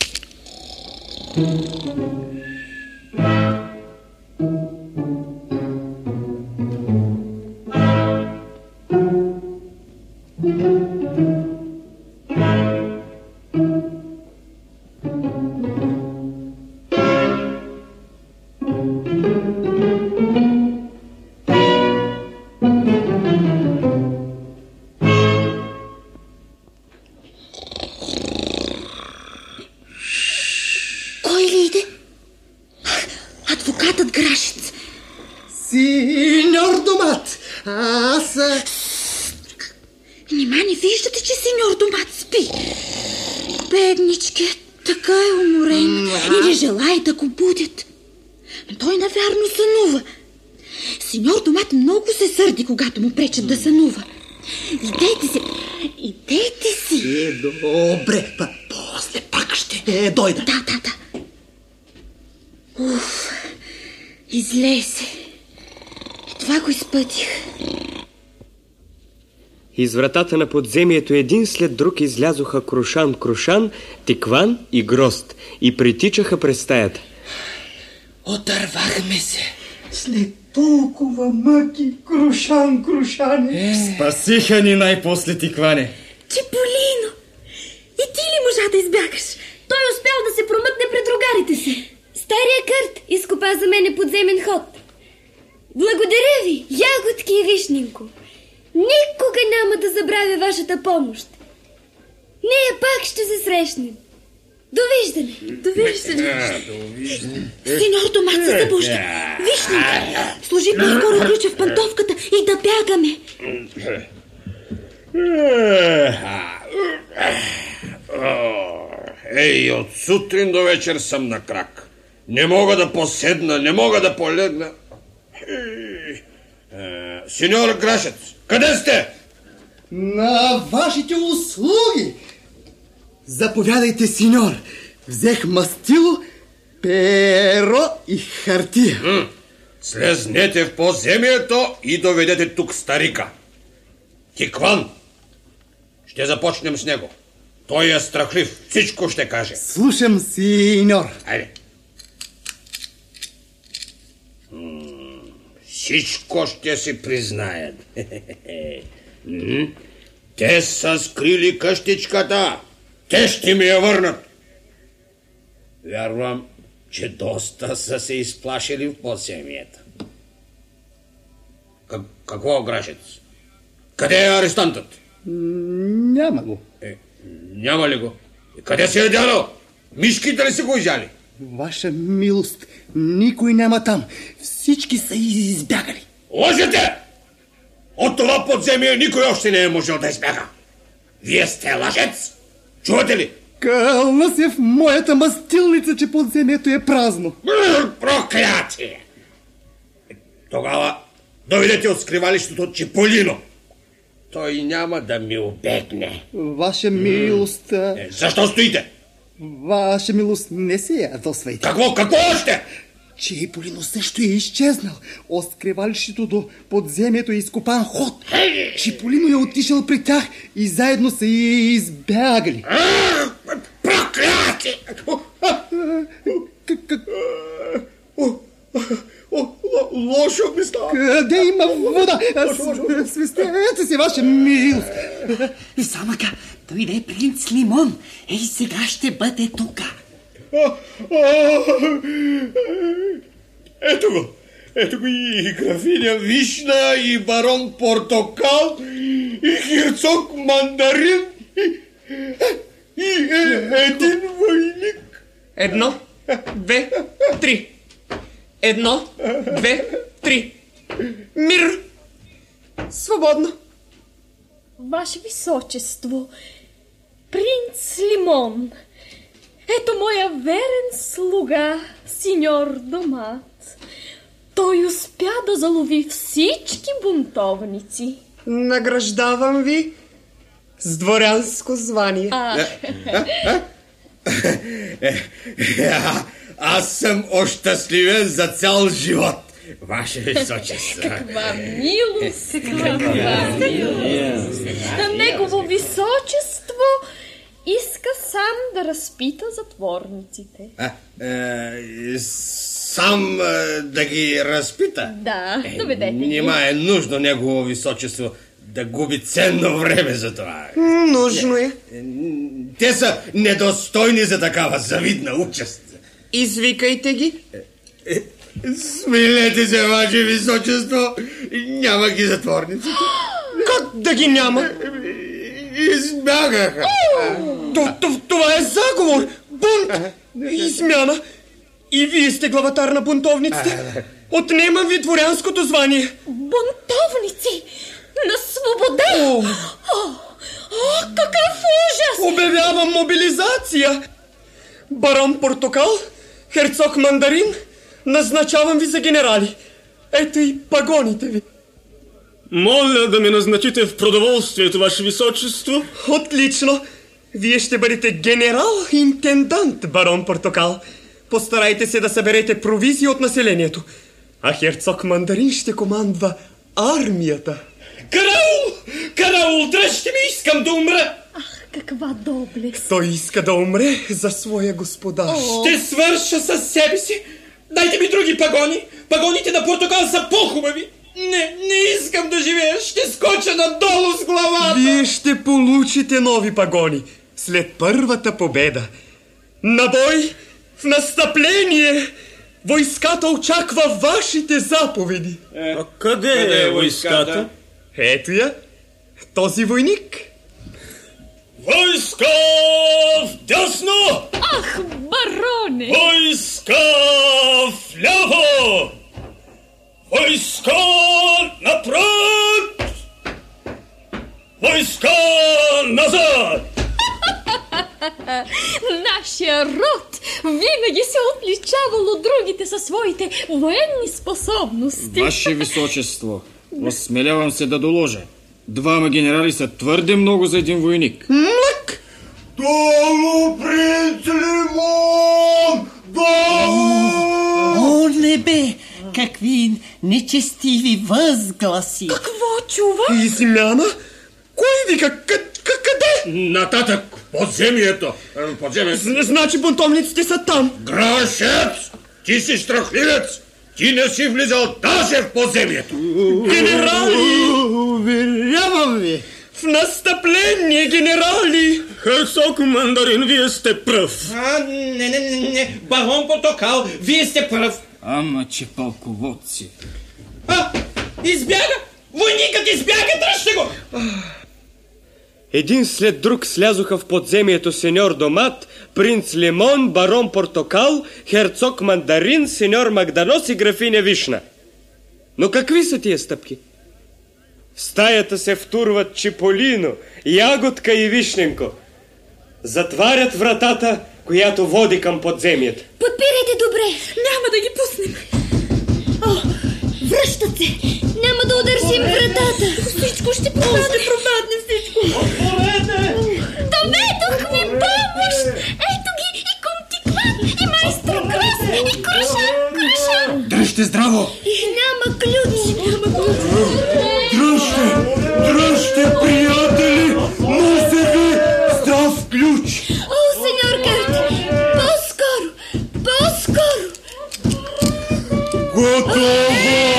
Сеньор Домат, аз... Нима не виждате, че сеньор Домат спи? Бедничке, така е уморен и не желая да го будят. Но той навярно сънува. Сеньор Домат много се сърди, когато му пречат да сънува. Идейте си, идейте си. Е, добре, па, после пак ще е, дойда. Да, да, да. Уф, излезе. Това го изпътих. Из вратата на подземието един след друг излязоха Крушан Крушан, Тикван и Грозд и притичаха през стаята. Отървахме се. След толкова мъки, Крушан Крушане. Е. Спасиха ни най-после, Тикване. Чиполино, и ти ли можа да избягаш? Той успял да се промъкне пред другарите си. Стария Кърт изкопа за мене подземен ход. Благодаря ви, Ягодки и Вишнинко. Никога няма да забравя вашата помощ. Ние пак ще се срещнем. Довиждане. Довиждане. Сеньор Домат се забужда. Вишнинко, сложи по-скоро ключа в пантовката и да бягаме. Ей, от сутрин до вечер съм на крак. Не мога да поседна, не мога да полегна. Сеньор Грашец, къде сте? На вашите услуги. Заповядайте, сеньор. Взех мастило, перо и хартия. М- Слезнете в подземието и доведете тук старика. Тикван. Ще започнем с него. Той е страхлив. Всичко ще каже. Слушам, сеньор. Айде. Всичко ще си признаят. Те са скрили къщичката. Те ще ми я върнат. Вярвам, че доста са се изплашили в подземието. Как, какво, Грашец? Къде е арестантът? Няма го. Е, няма ли го? Къде се е дядо? Мишките ли си го изяли? Ваша милост, никой няма там. Всички са избягали. Лъжете! От това подземие никой още не е можел да избяга. Вие сте лъжец! Чувате ли? Кълна се в моята мастилница, че подземието е празно. Проклятие! Тогава дойдете от скривалището Чиполино. Той няма да ми убегне. Ваша милост... Е, защо стоите? Ваша милост, не се ядосвайте. Какво? Какво още? Чиполино също е изчезнал. От скривалището до подземието е изкопан ход. Чиполино е отишъл при тях и заедно са и избягали. Проклятие! Лошо ми става. Къде има вода? Свистете си, ваша милост. Самака, дойде принц Лимон. Ей, сега ще бъде тука. Ето го. Ето го и графиня Вишна, и барон Портокал, и херцог Мандарин, и, и един войник. Едно, две, три. Едно, две, три. Мир! Свободно! Ваше височество, принц Лимон, ето моя верен слуга, синьор Домат. Той успя да залови всички бунтовници. Награждавам ви с дворянско звание. А... Аз съм ощастливен за цял живот, ваше височество. Каква милост! Каква милост! Негово височество иска сам да разпита затворниците. А, е, сам е, да ги разпита? Да, доведете ги. Нима е нужно негово височество да губи ценно време за това. Нужно е. Те са недостойни за такава завидна участ. Извикайте ги. Смилете се, ваше височество. Няма ги затворниците. Как да ги няма? Избягаха. Това е заговор. Бунт. Измяна. И вие сте главатар на бунтовниците. Отнемам ви дворянското звание. Бунтовници? На свобода? О, о, о, какъв ужас! Обявявам мобилизация. Барон Портокал, херцог Мандарин, назначавам ви за генерали. Ето и пагоните ви. Моля да ме назначите в продоволствието, ваше височество. Отлично. Вие ще бъдете генерал-интендант, барон Портокал. Постарайте се да съберете провизии от населението. А херцог Мандарин ще командва армията. Караул! Караул, дръжте ми, искам да умра! Ах, каква доблест! Той иска да умре за своя господар. О. Ще свърша със себе си. Дайте ми други пагони. Пагоните на Портокал са по-хубави. Не, не искам да живея. Ще скоча надолу с главата. Вие ще получите нови пагони след първата победа. На бой, в настъпление! Войската очаква вашите заповеди. Е, а къде, къде е войската? Ето я, този войник. Войска вдясно! Ах, бароне! Войска вляво! Войска напред! Войска назад! Нашия род винаги се отличавал от другите със своите военни способности. Ваше височество, осмелявам се да доложа. Двама генерали са твърде много за един войник. Млък! Долу, принц Лимон! Долу! О, небе! Какви нечестиви възгласи! Какво чува? Измяна? Кой вика? Къде? Нататък, подземието. Подземието. Значи бунтовниците са там. Грошец! Ти си страхливец! Ти не си влизал даже в подземието! Генерали! Уверявам ви! В настъпление, генерали! Херцог Мандарин, вие сте пръв. А, не, не, не, не. Барон Портокал, вие сте пръв. Ама, че пълководци. А, избяга! Войникът избяга, дръжте го! Един след друг слязоха в подземието сеньор Домат, принц Лимон, барон Портокал, херцог Мандарин, сеньор Магданос и графиня Вишна. Но какви са тия стъпки? В стаята се втурват Чиполино, Ягодка и Вишненко. Затварят вратата, която води към подземието. Подпирайте добре. Няма да ги пуснем. О, връщат се. Няма да удържим вратата. Всичко ще пропадне, пропадне всичко. Отворете! Доведох ви помощ. Ето ги и Комтикван, и майстор Крос, и Крушан, Крушан. Дръжте здраво! Няма ключ. Няма ключ. Дръжте! Дръжте, приятели! Нося ви здрав ключ! О, сеньор Карт! По-скоро! По-скоро! Готово!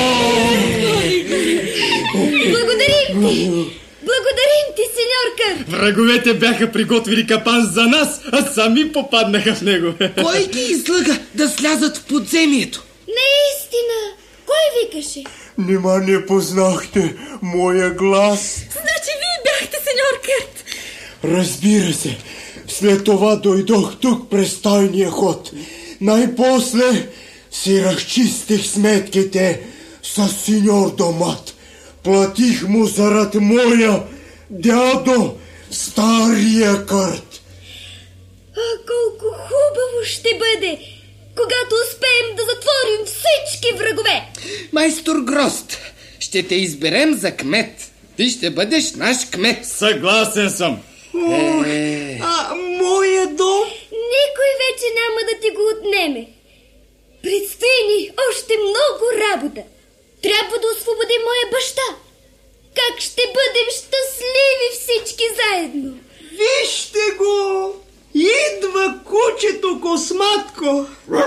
Благодарим ти! Благодарим ти, сеньор Карт! Враговете бяха приготвили капан за нас, а сами попаднаха в него. Кой ги излъга да слязат в подземието? Наистина! Кой викаше? Нима не познахте моя глас? Значи вие бяхте, сеньор Керт. Разбира се. След това дойдох тук през тайния ход. Най-после си разчистих сметките с сеньор Домат. Платих му зарад моя дядо, стария Карт. А, колко хубаво ще бъде, когато успеем да затворим всички врагове. Майстор Грост, ще те изберем за кмет. Ти ще бъдеш наш кмет. Съгласен съм. Ох, е... а моя дом? Никой вече няма да ти го отнеме. Предстои ни още много работа. Трябва да освободим моя баща. Как ще бъдем щастливи всички заедно. Вижте го! Идва кучето Косматко.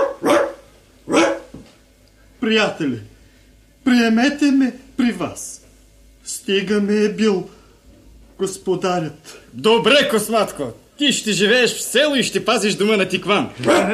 Приятели, приемете ме при вас. Стига ме е бил господарят. Добре, Косматко. Ти ще живееш в село и ще пазиш дома на Тикван.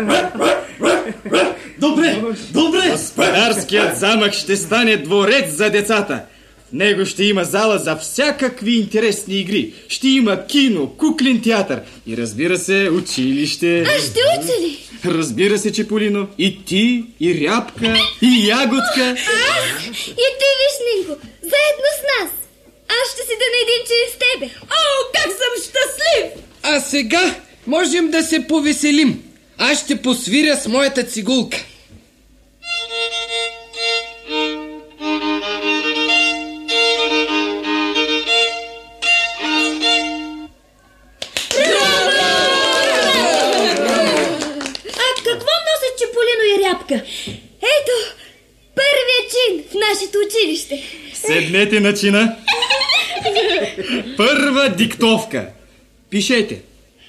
Добре, добре. Господарският замък ще стане дворец за децата. В него ще има зала за всякакви интересни игри. Ще има кино, куклен театър и, разбира се, училище. А ще уча ли? Разбира се, Чиполино. И ти, и Рябка, и Ягодка. А, и ти, Вишненко, заедно с нас. Аз ще седа на един чай с тебе. О, как съм щастлив! А сега можем да се повеселим. Аз ще посвиря с моята цигулка. А какво носят Чиполино и Рябка? Ето, първият чин в нашето училище. Седнете на чина. Първа диктовка. Пишете.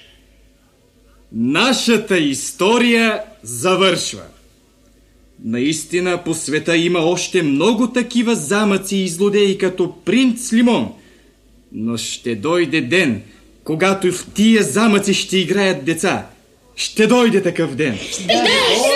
Нашата история завършва. Наистина по света има още много такива замъци и злодеи като принц Лимон. Но ще дойде ден, когато в тия замъци ще играят деца. Ще дойде такъв ден. Ще дойде!